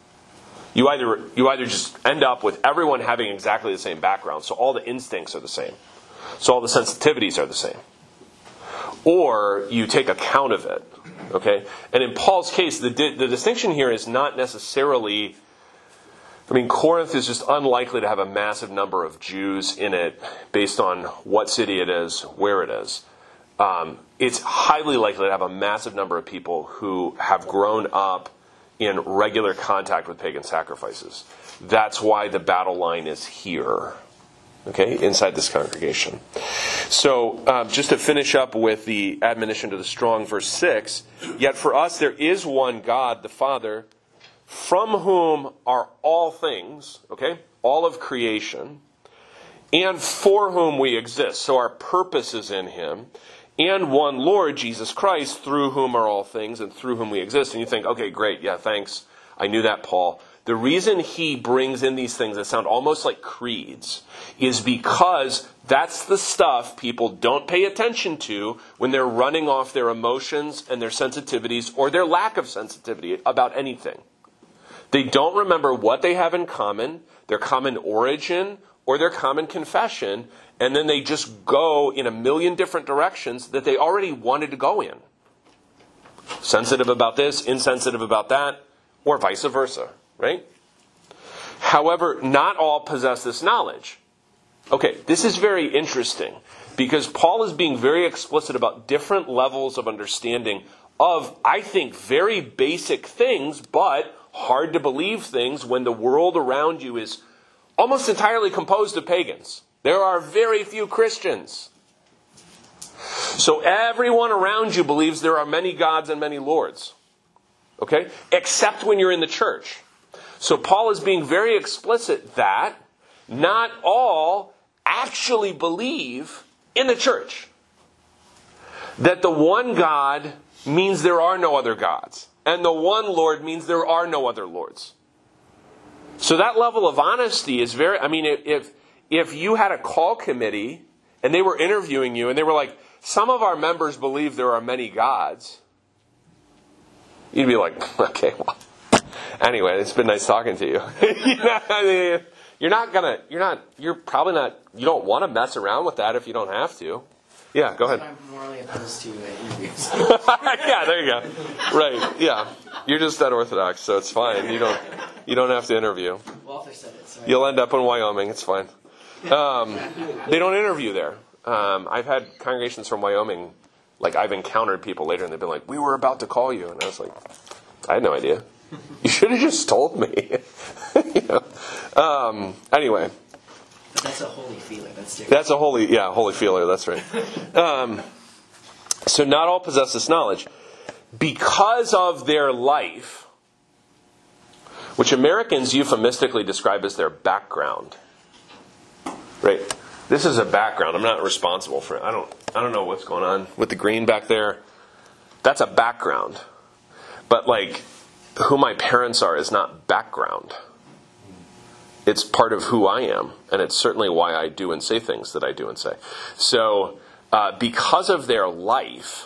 You either you either just end up with everyone having exactly the same background, so all the instincts are the same, so all the sensitivities are the same, or you take account of it. Okay? And in Paul's case, the di- the distinction here is not necessarily, I mean, Corinth is just unlikely to have a massive number of Jews in it based on what city it is, where it is. Um, it's highly likely to have a massive number of people who have grown up in regular contact with pagan sacrifices. That's why the battle line is here, okay, inside this congregation. So um, just to finish up with the admonition to the strong, verse six, yet for us there is one God, the Father, from whom are all things, okay, all of creation, and for whom we exist. So our purpose is in him. And one Lord, Jesus Christ, through whom are all things and through whom we exist. And you think, okay, great, yeah, thanks. I knew that, Paul. The reason he brings in these things that sound almost like creeds is because that's the stuff people don't pay attention to when they're running off their emotions and their sensitivities or their lack of sensitivity about anything. They don't remember what they have in common, their common origin, or their common confession, and then they just go in a million different directions that they already wanted to go in. Sensitive about this, insensitive about that, or vice versa, right? However, not all possess this knowledge. Okay, this is very interesting, because Paul is being very explicit about different levels of understanding of, I think, very basic things, but hard to believe things when the world around you is almost entirely composed of pagans. There are very few Christians. So everyone around you believes there are many gods and many lords. Okay? Except when you're in the church. So Paul is being very explicit that not all actually believe in the church. That the one God means there are no other gods. And the one Lord means there are no other lords. So that level of honesty is very, I mean, if if you had a call committee and they were interviewing you and they were like, some of our members believe there are many gods, you'd be like, okay, well, anyway, it's been nice talking to you. you know, I mean, you're not gonna, you're not, you're probably not, you don't want to mess around with that if you don't have to. Yeah, go ahead. I'm morally opposed to uh, interviews. Yeah, there you go. Right, yeah. You're just that Orthodox, so it's fine. You don't you don't have to interview. Walter said it, so You'll end up in Wyoming, it's fine. Um, they don't interview there. Um, I've had congregations from Wyoming, like I've encountered people later and they've been like, we were about to call you. And I was like, I had no idea. You should have just told me. you know? um, anyway. That's a holy feeler. That's different. That's a holy, yeah, holy feeler. That's right. Um, so not all possess this knowledge because of their life, which Americans euphemistically describe as their background. Right. This is a background. I'm not responsible for it. I don't. I don't know what's going on with the green back there. That's a background. But like, who my parents are is not background. It's part of who I am, and it's certainly why I do and say things that I do and say. So, uh, because of their life,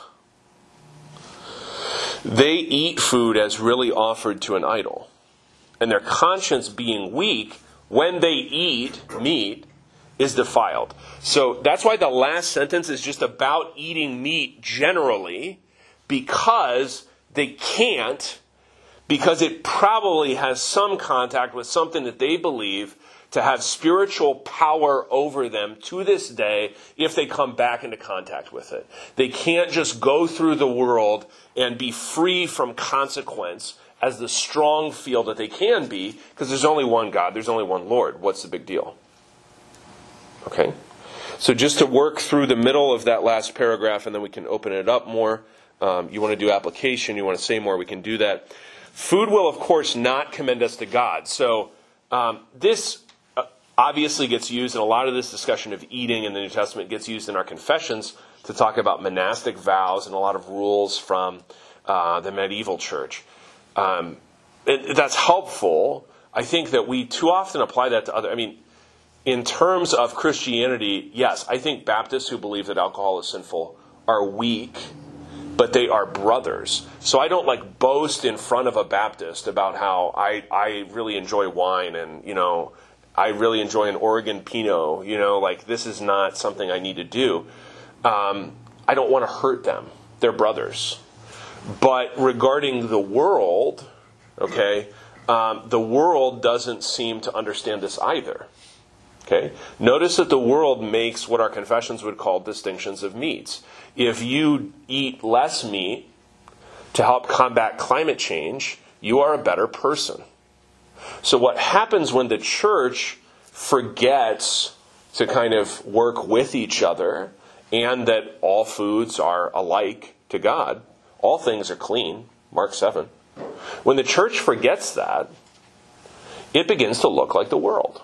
they eat food as really offered to an idol. And their conscience being weak, when they eat meat, is defiled. So that's why the last sentence is just about eating meat generally, because they can't, because it probably has some contact with something that they believe to have spiritual power over them to this day if they come back into contact with it. They can't just go through the world and be free from consequence as the strong feel that they can be, because there's only one God, there's only one Lord. What's the big deal? Okay? So just to work through the middle of that last paragraph, and then we can open it up more. Um, you want to do application, you want to say more, we can do that. Food will, of course, not commend us to God. So um, this uh, obviously gets used in a lot of this discussion of eating in the New Testament, gets used in our confessions to talk about monastic vows and a lot of rules from uh, the medieval church. Um, it, that's helpful. I think that we too often apply that to other, I mean, in terms of Christianity, yes, I think Baptists who believe that alcohol is sinful are weak, but they are brothers. So I don't like boast in front of a Baptist about how I, I really enjoy wine and, you know, I really enjoy an Oregon Pinot, you know, like this is not something I need to do. Um, I don't want to hurt them. They're brothers. But regarding the world, okay, um, the world doesn't seem to understand this either. Okay? Notice that the world makes what our confessions would call distinctions of meats. If you eat less meat to help combat climate change, you are a better person. So what happens when the church forgets to kind of work with each other, and that all foods are alike to God, all things are clean, Mark seven. When the church forgets that, it begins to look like the world.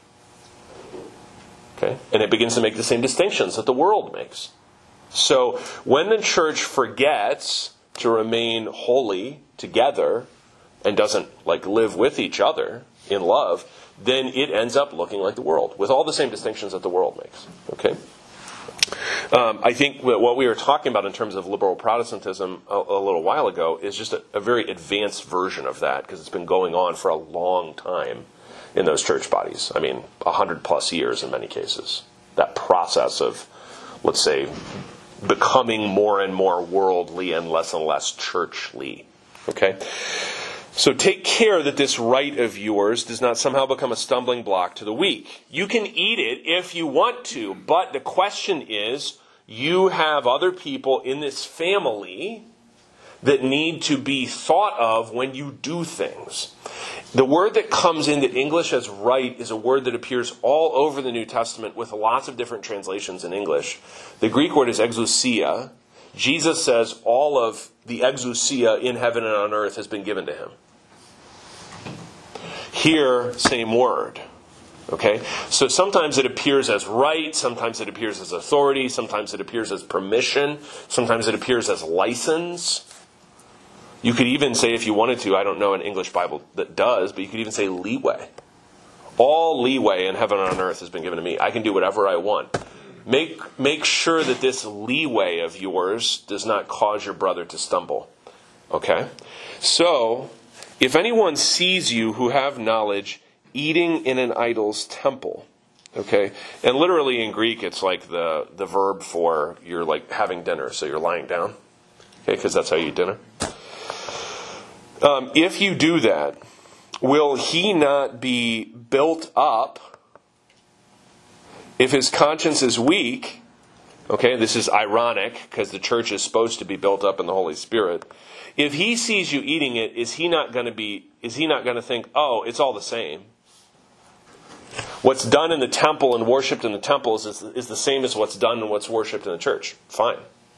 Okay? And it begins to make the same distinctions that the world makes. So when the church forgets to remain holy together and doesn't like live with each other in love, then it ends up looking like the world, with all the same distinctions that the world makes. Okay? Um, I think what we were talking about in terms of liberal Protestantism a, a little while ago is just a, a very advanced version of that, because it's been going on for a long time in those church bodies. I mean, a hundred plus years in many cases. That process of, let's say, becoming more and more worldly and less and less churchly. Okay? So take care that this right of yours does not somehow become a stumbling block to the weak. You can eat it if you want to, but the question is, you have other people in this family that need to be thought of when you do things. The word that comes into English as right is a word that appears all over the New Testament with lots of different translations in English. The Greek word is exousia. Jesus says all of the exousia in heaven and on earth has been given to him. Here, same word. Okay? So sometimes it appears as right, sometimes it appears as authority, sometimes it appears as permission, sometimes it appears as license. You could even say, if you wanted to, I don't know an English Bible that does, but you could even say leeway. All leeway in heaven and on earth has been given to me. I can do whatever I want. Make, make sure that this leeway of yours does not cause your brother to stumble. Okay? So, if anyone sees you who have knowledge eating in an idol's temple, okay? And literally in Greek, it's like the, the verb for you're like having dinner, so you're lying down. Okay, because that's how you eat dinner. Um, if you do that, will he not be built up if his conscience is weak? Okay, this is ironic because the church is supposed to be built up in the Holy Spirit. If he sees you eating it, is he not going to be? Is he not going to think, "Oh, it's all the same"? What's done in the temple and worshipped in the temple is, is the same as what's done and what's worshipped in the church. Fine.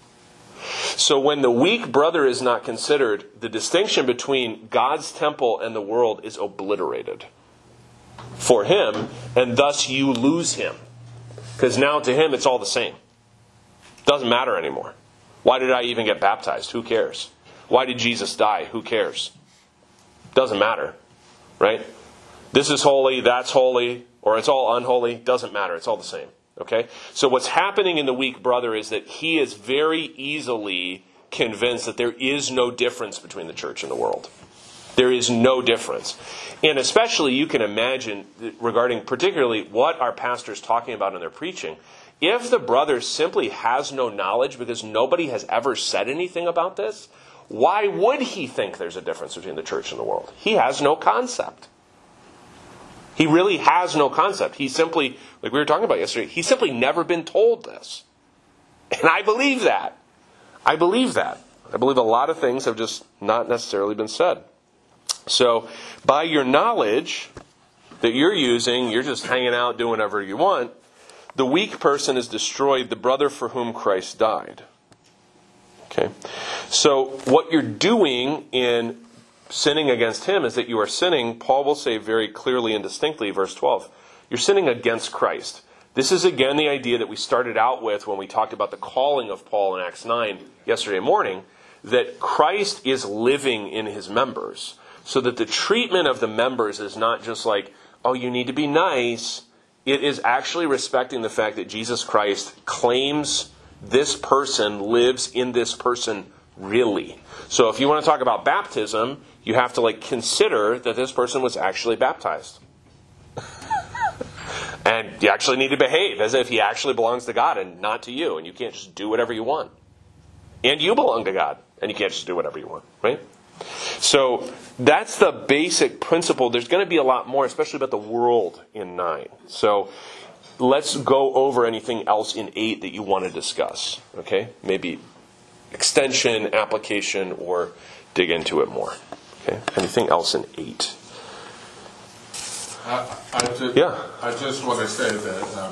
So when the weak brother is not considered, the distinction between God's temple and the world is obliterated for him, and thus you lose him. Because now to him it's all the same. Doesn't matter anymore. Why did I even get baptized? Who cares? Why did Jesus die? Who cares? Doesn't matter. Right? This is holy, that's holy, or it's all unholy. Doesn't matter. It's all the same. Okay? So what's happening in the weak brother is that he is very easily convinced that there is no difference between the church and the world. There is no difference. And especially you can imagine regarding particularly what our pastor's talking about in their preaching. If the brother simply has no knowledge because nobody has ever said anything about this, why would he think there's a difference between the church and the world? He has no concept. He really has no concept. He simply, like we were talking about yesterday, he's simply never been told this. And I believe that. I believe that. I believe a lot of things have just not necessarily been said. So, by your knowledge that you're using, you're just hanging out doing whatever you want, the weak person has destroyed the brother for whom Christ died. Okay? So, what you're doing in sinning against him is that you are sinning, Paul will say very clearly and distinctly, verse twelve, you're sinning against Christ. This is again the idea that we started out with when we talked about the calling of Paul in Acts nine yesterday morning, that Christ is living in his members. So that the treatment of the members is not just like, oh, you need to be nice. It is actually respecting the fact that Jesus Christ claims this person lives in this person really. So if you want to talk about baptism, you have to like consider that this person was actually baptized. And you actually need to behave as if he actually belongs to God and not to you. And you can't just do whatever you want. And you belong to God. And you can't just do whatever you want, right? So that's the basic principle. There's going to be a lot more, especially about the world in nine. So let's go over anything else in eight that you want to discuss. Okay? Maybe extension, application, or dig into it more. Okay? Anything else in eight? I, I, just, Yeah. I just want to say that um,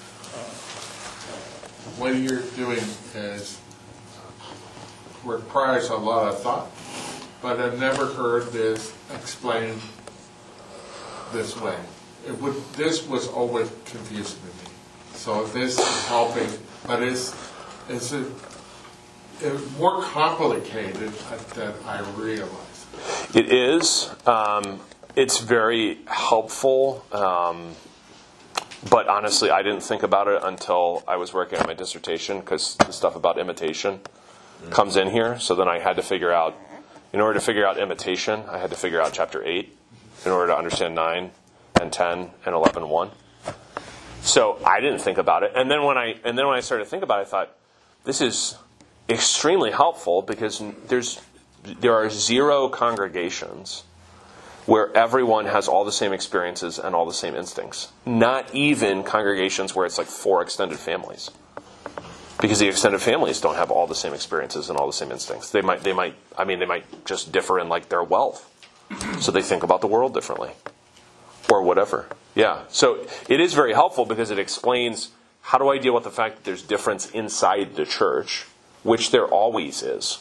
what you're doing is requires a lot of thought, but I've never heard this explained this way. It would. This was always confusing to me. So this is helping, but it's it's a, it's more complicated than I realized. It is. Um, it's very helpful. Um, but honestly, I didn't think about it until I was working on my dissertation, because the stuff about imitation comes in here. So then I had to figure out, in order to figure out imitation, I had to figure out chapter eight in order to understand nine and ten and eleven one. So I didn't think about it. And then when I and then when I started to think about it, I thought, this is extremely helpful, because there's there are zero congregations where everyone has all the same experiences and all the same instincts. Not even congregations where it's like four extended families. Because the extended families don't have all the same experiences and all the same instincts. They might, they might, I mean, they might just differ in like their wealth. So they think about the world differently. Or whatever. Yeah. So it is very helpful, because it explains, how do I deal with the fact that there's difference inside the church, which there always is.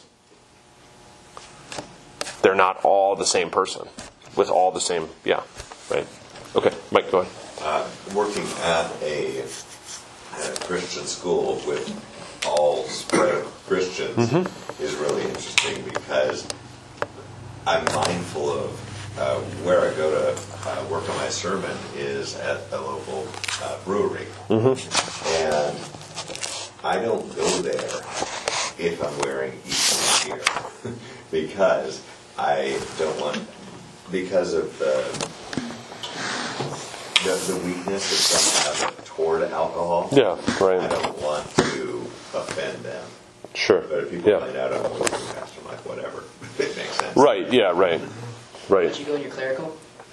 They're not all the same person with all the same, yeah, right. Okay, Mike, go ahead. Uh, working at a, a Christian school with all spread of Christians mm-hmm. is really interesting, because I'm mindful of uh, where I go to uh, work on my sermon is at a local uh, brewery. Mm-hmm. And I don't go there if I'm wearing Eastman gear, because I don't want, because of the, the, the weakness that some have toward alcohol. Yeah, right. I don't want to offend them. Sure. But if people yeah. find out I'm a working pastor, I'm like, whatever. It makes sense. Right, yeah, right. Right. Would you go in your clerical?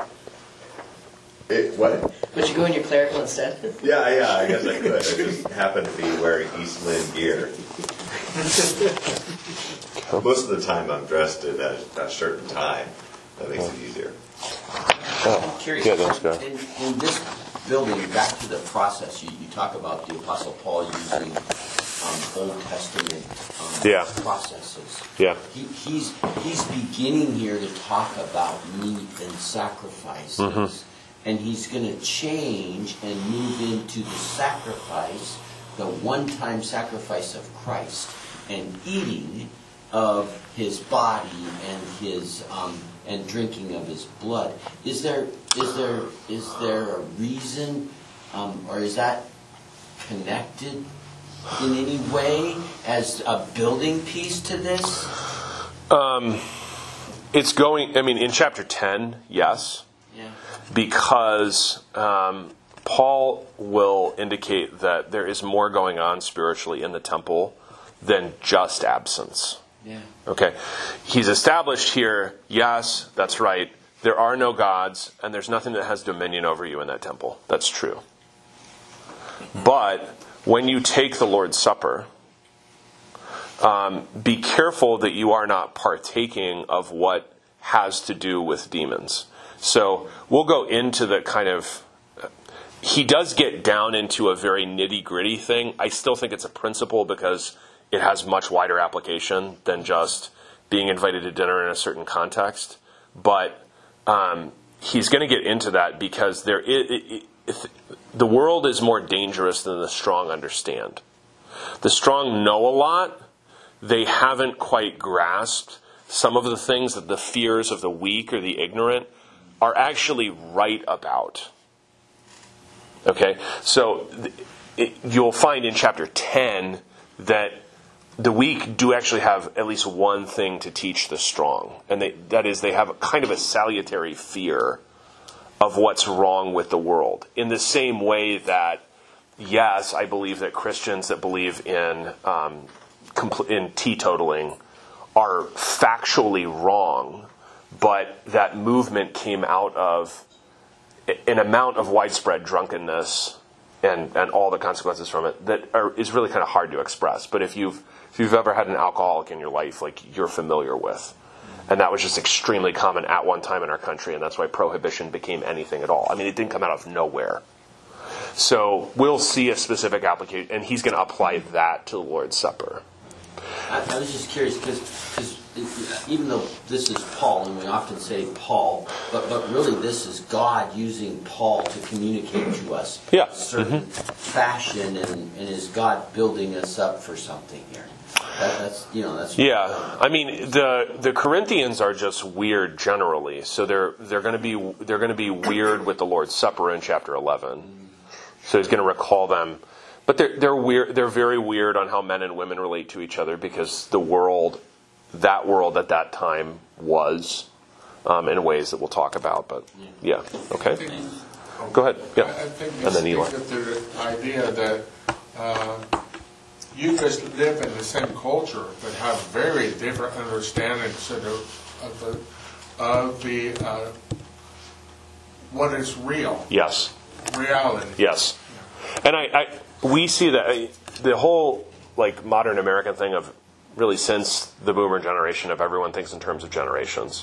It, what? Would you go in your clerical instead? Yeah, yeah, I guess I could. I just happen to be wearing East Lynn gear. Most of the time I'm dressed at a, a certain time. That makes it easier. Oh. I'm curious, Yeah, that's good. in, in this building, back to the process, you, you talk about the Apostle Paul using um, Old Testament um, Yeah. processes. Yeah. He, he's, he's beginning here to talk about meat and sacrifices. Mm-hmm. And he's going to change and move into the sacrifice, the one-time sacrifice of Christ, and eating of his body and his um, and drinking of his blood. Is there is there is there a reason, um, or is that connected in any way as a building piece to this? Um, it's going. I mean, in chapter ten, yes. Yeah. Because um, Paul will indicate that there is more going on spiritually in the temple than just absence. Yeah. Okay. He's established here, yes, that's right, there are no gods, and there's nothing that has dominion over you in that temple. That's true. But when you take the Lord's Supper, um, be careful that you are not partaking of what has to do with demons. So we'll go into the kind of, he does get down into a very nitty-gritty thing. I still think it's a principle, because it has much wider application than just being invited to dinner in a certain context. But um, he's going to get into that, because there is, it, it, the world is more dangerous than the strong understand. The strong know a lot. They haven't quite grasped some of the things that the fears of the weak or the ignorant are actually right about. Okay? So it, you'll find in chapter ten that the weak do actually have at least one thing to teach the strong. And they, that is, they have kind of a salutary fear of what's wrong with the world. In the same way that, yes, I believe that Christians that believe in um, compl- in teetotaling are factually wrong, but that movement came out of an amount of widespread drunkenness and, and all the consequences from it that are, is really kind of hard to express. But if you've if you've ever had an alcoholic in your life, like you're familiar with. And that was just extremely common at one time in our country, and that's why prohibition became anything at all. I mean, it didn't come out of nowhere. So we'll see a specific application, and he's going to apply that to the Lord's Supper. I, I was just curious, because even though this is Paul, and we often say Paul, but, but really this is God using Paul to communicate to us Yeah. a certain Mm-hmm. fashion, and, and is God building us up for something here? That, that's you know that's Yeah, I mean the the Corinthians are just weird generally, so they're they're going to be they're going to be weird with the Lord's Supper in chapter eleven. So he's going to recall them, but they're they're weird. They're very weird on how men and women relate to each other because the world, that world at that time was, um, in ways that we'll talk about. But yeah, okay. Go ahead. Yeah, I I think and this then Eli. speaks to the idea that uh, you just live in the same culture but have very different understandings of the of the, of the uh, what is real, Yes. reality. Yes, and I, I we see that I, the whole like modern American thing of really since the Boomer generation of everyone thinks in terms of generations.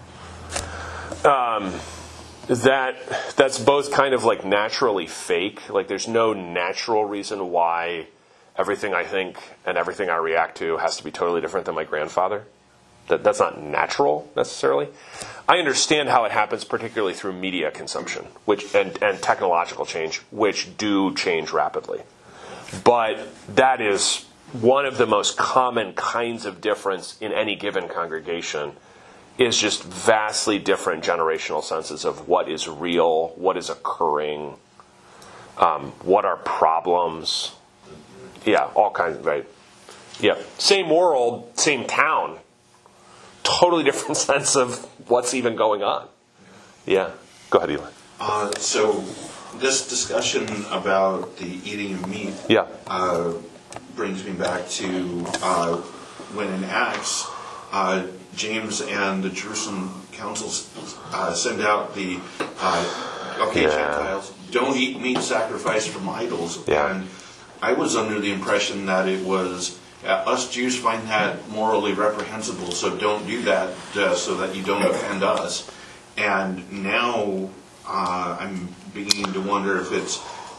Um, that that's both kind of like naturally fake. Like there's no natural reason why everything I think and everything I react to has to be totally different than my grandfather. That that's not natural necessarily. I understand how it happens, particularly through media consumption, which and, and technological change, which do change rapidly. But that is one of the most common kinds of difference in any given congregation, is just vastly different generational senses of what is real, what is occurring, um, what are problems. Yeah, all kinds of, right. Yeah, same world, same town. Totally different sense of what's even going on. Yeah. Go ahead, Eli. Uh, so this discussion about the eating of meat Yeah. uh, brings me back to uh, when in Acts, uh, James and the Jerusalem councils uh, send out the, uh, okay, Yeah. Gentiles, don't eat meat sacrificed from idols. Yeah. And I was under the impression that it was, uh, us Jews find that morally reprehensible, so don't do that uh, so that you don't offend us. And now uh, I'm beginning to wonder if it's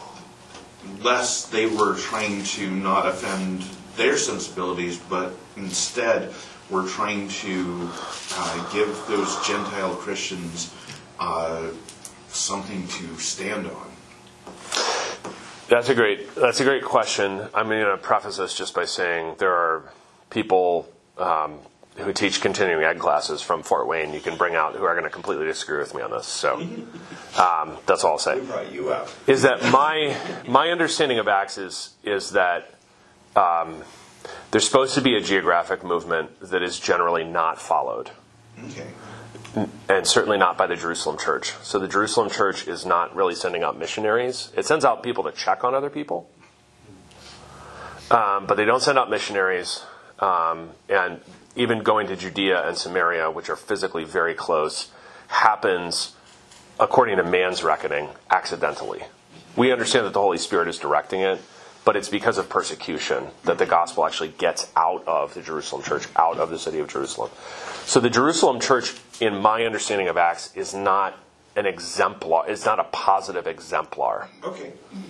less they were trying to not offend their sensibilities, but instead we're trying to uh, give those Gentile Christians uh, something to stand on. That's a great. That's a great question. I'm going to preface this just by saying there are people um, who teach continuing ed classes from Fort Wayne you can bring out who are going to completely disagree with me on this. So um, that's all I'll say. We brought you out. Is that my my understanding of Acts is is that um, there's supposed to be a geographic movement that is generally not followed. Okay. And certainly not by the Jerusalem church. So the Jerusalem church is not really sending out missionaries. It sends out people to check on other people. Um, but they don't send out missionaries. Um, and even going to Judea and Samaria, which are physically very close, happens, according to man's reckoning, accidentally. We understand that the Holy Spirit is directing it, but it's because of persecution that the gospel actually gets out of the Jerusalem church, out of the city of Jerusalem. So the Jerusalem church, in my understanding of Acts, is not an exemplar. It's not a positive exemplar. Okay.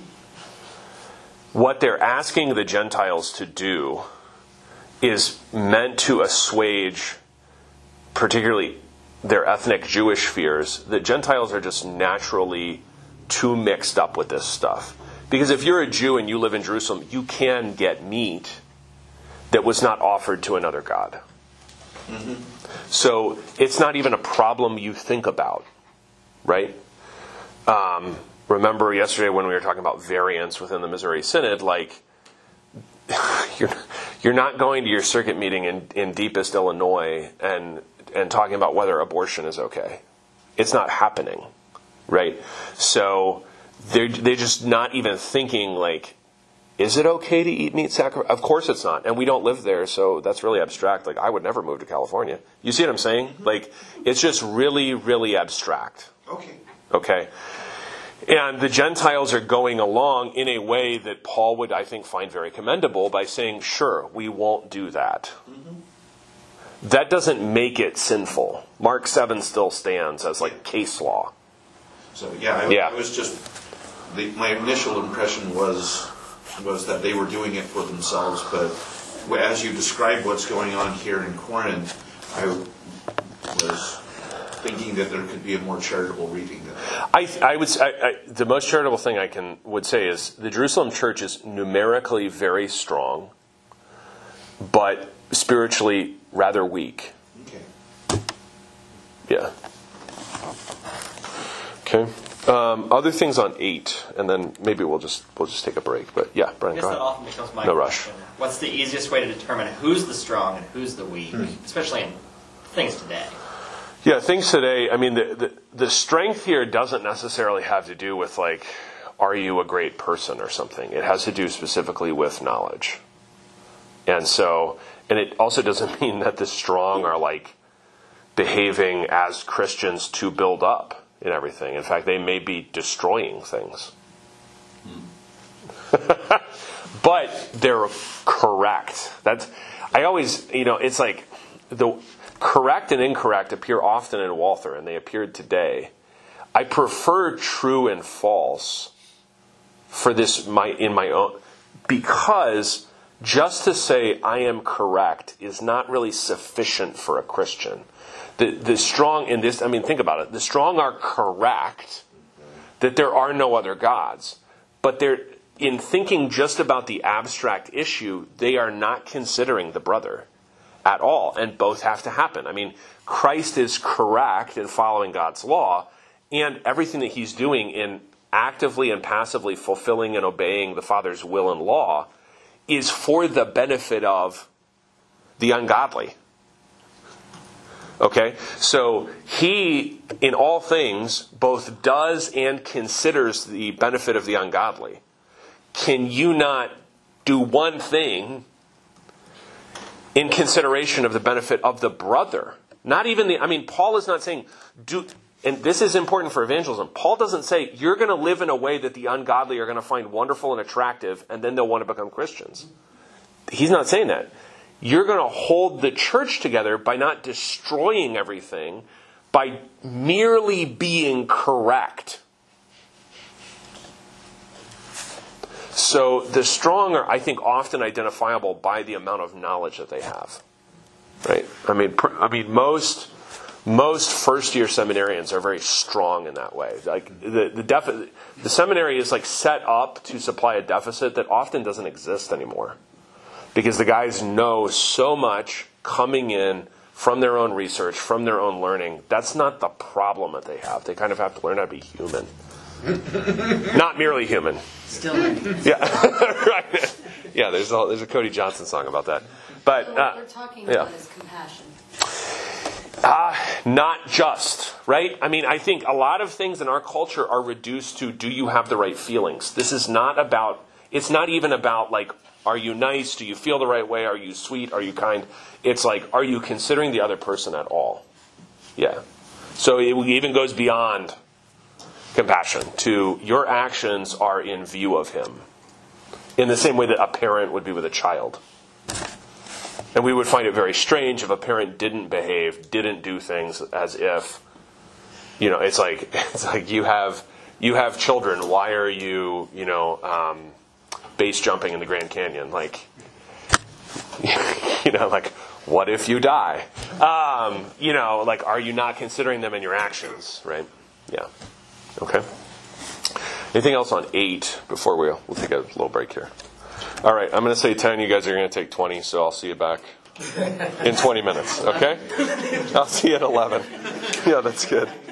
What they're asking the Gentiles to do is meant to assuage, particularly their ethnic Jewish fears, that Gentiles are just naturally too mixed up with this stuff. Because if you're a Jew and you live in Jerusalem, you can get meat that was not offered to another god. Mm-hmm. So it's not even a problem you think about, right? Um, remember yesterday when we were talking about variance within the Missouri Synod, like, you're you're not going to your circuit meeting in, in deepest Illinois and and talking about whether abortion is okay. It's not happening. right? So they're they're just not even thinking like, is it okay to eat meat sacrifice? Of course it's not, and we don't live there, so that's really abstract. Like I would never move to California. You see what I'm saying? Mm-hmm. Like it's just really, really abstract. Okay. Okay. And the Gentiles are going along in a way that Paul would, I think, find very commendable by saying, sure, we won't do that. Mm-hmm. That doesn't make it sinful. Mark seven still stands as like case law. So yeah, I, yeah. I was just, the, my initial impression was was that they were doing it for themselves, but as you describe what's going on here in Corinth, I was thinking that there could be a more charitable reading than that. I, I would. I, I, the most charitable thing I can would say is the Jerusalem church is numerically very strong, but spiritually rather weak. Okay. Yeah. Okay. Um, other things on eight, and then maybe we'll just we'll just take a break. But yeah, Brian, I guess go that ahead. often becomes my No question. rush. What's the easiest way to determine who's the strong and who's the weak, Hmm. especially in things today? Yeah, things today, I mean, the, the the strength here doesn't necessarily have to do with, like, are you a great person or something. It has to do specifically with knowledge. And so, and it also doesn't mean that the strong are, like, behaving as Christians to build up in everything. In fact, they may be destroying things. But they're correct. That's, I always, you know, it's like the correct and incorrect appear often in Walther, and they appeared today. I prefer true and false for this my in my own, because just to say I am correct is not really sufficient for a Christian. The the strong in this, I mean, think about it. The strong are correct that there are no other gods, but they're in thinking just about the abstract issue, they are not considering the brother at all, and both have to happen. I mean, Christ is correct in following God's law, and everything that he's doing in actively and passively fulfilling and obeying the Father's will and law is for the benefit of the ungodly. Okay? So he, in all things, both does and considers the benefit of the ungodly. Can you not do one thing in consideration of the benefit of the brother? Not even the, I mean, Paul is not saying, do, and this is important for evangelism. Paul doesn't say, you're going to live in a way that the ungodly are going to find wonderful and attractive, and then they'll want to become Christians. He's not saying that. You're going to hold the church together by not destroying everything, by merely being correct. So the strong are, I think, often identifiable by the amount of knowledge that they have, right? I mean, pr- I mean, most most first year seminarians are very strong in that way. Like the the defi- the seminary is like set up to supply a deficit that often doesn't exist anymore, because the guys know so much coming in from their own research, from their own learning. That's not the problem that they have. They kind of have to learn how to be human. Not merely human. Still learning. Yeah, right. Yeah, there's a, there's a Cody Johnson song about that. But So uh, what we're talking yeah. about is compassion. Uh, not just, right? I mean, I think a lot of things in our culture are reduced to, do you have the right feelings? This is not about, it's not even about, like, are you nice? Do you feel the right way? Are you sweet? Are you kind? It's like, are you considering the other person at all? Yeah. So it even goes beyond compassion to your actions are in view of him, in the same way that a parent would be with a child. And we would find it very strange if a parent didn't behave, didn't do things as if, you know, it's like it's like you have you have children. Why are you, you know, um, base jumping in the Grand Canyon? Like, you know, like, what if you die? Um, you know, like, are you not considering them in your actions? Right? Yeah. Okay. Anything else on eight before we we'll take a little break here? All right, I'm going to say ten. You guys are going to take twenty, so I'll see you back in twenty minutes. Okay? I'll see you at eleven. Yeah, that's good.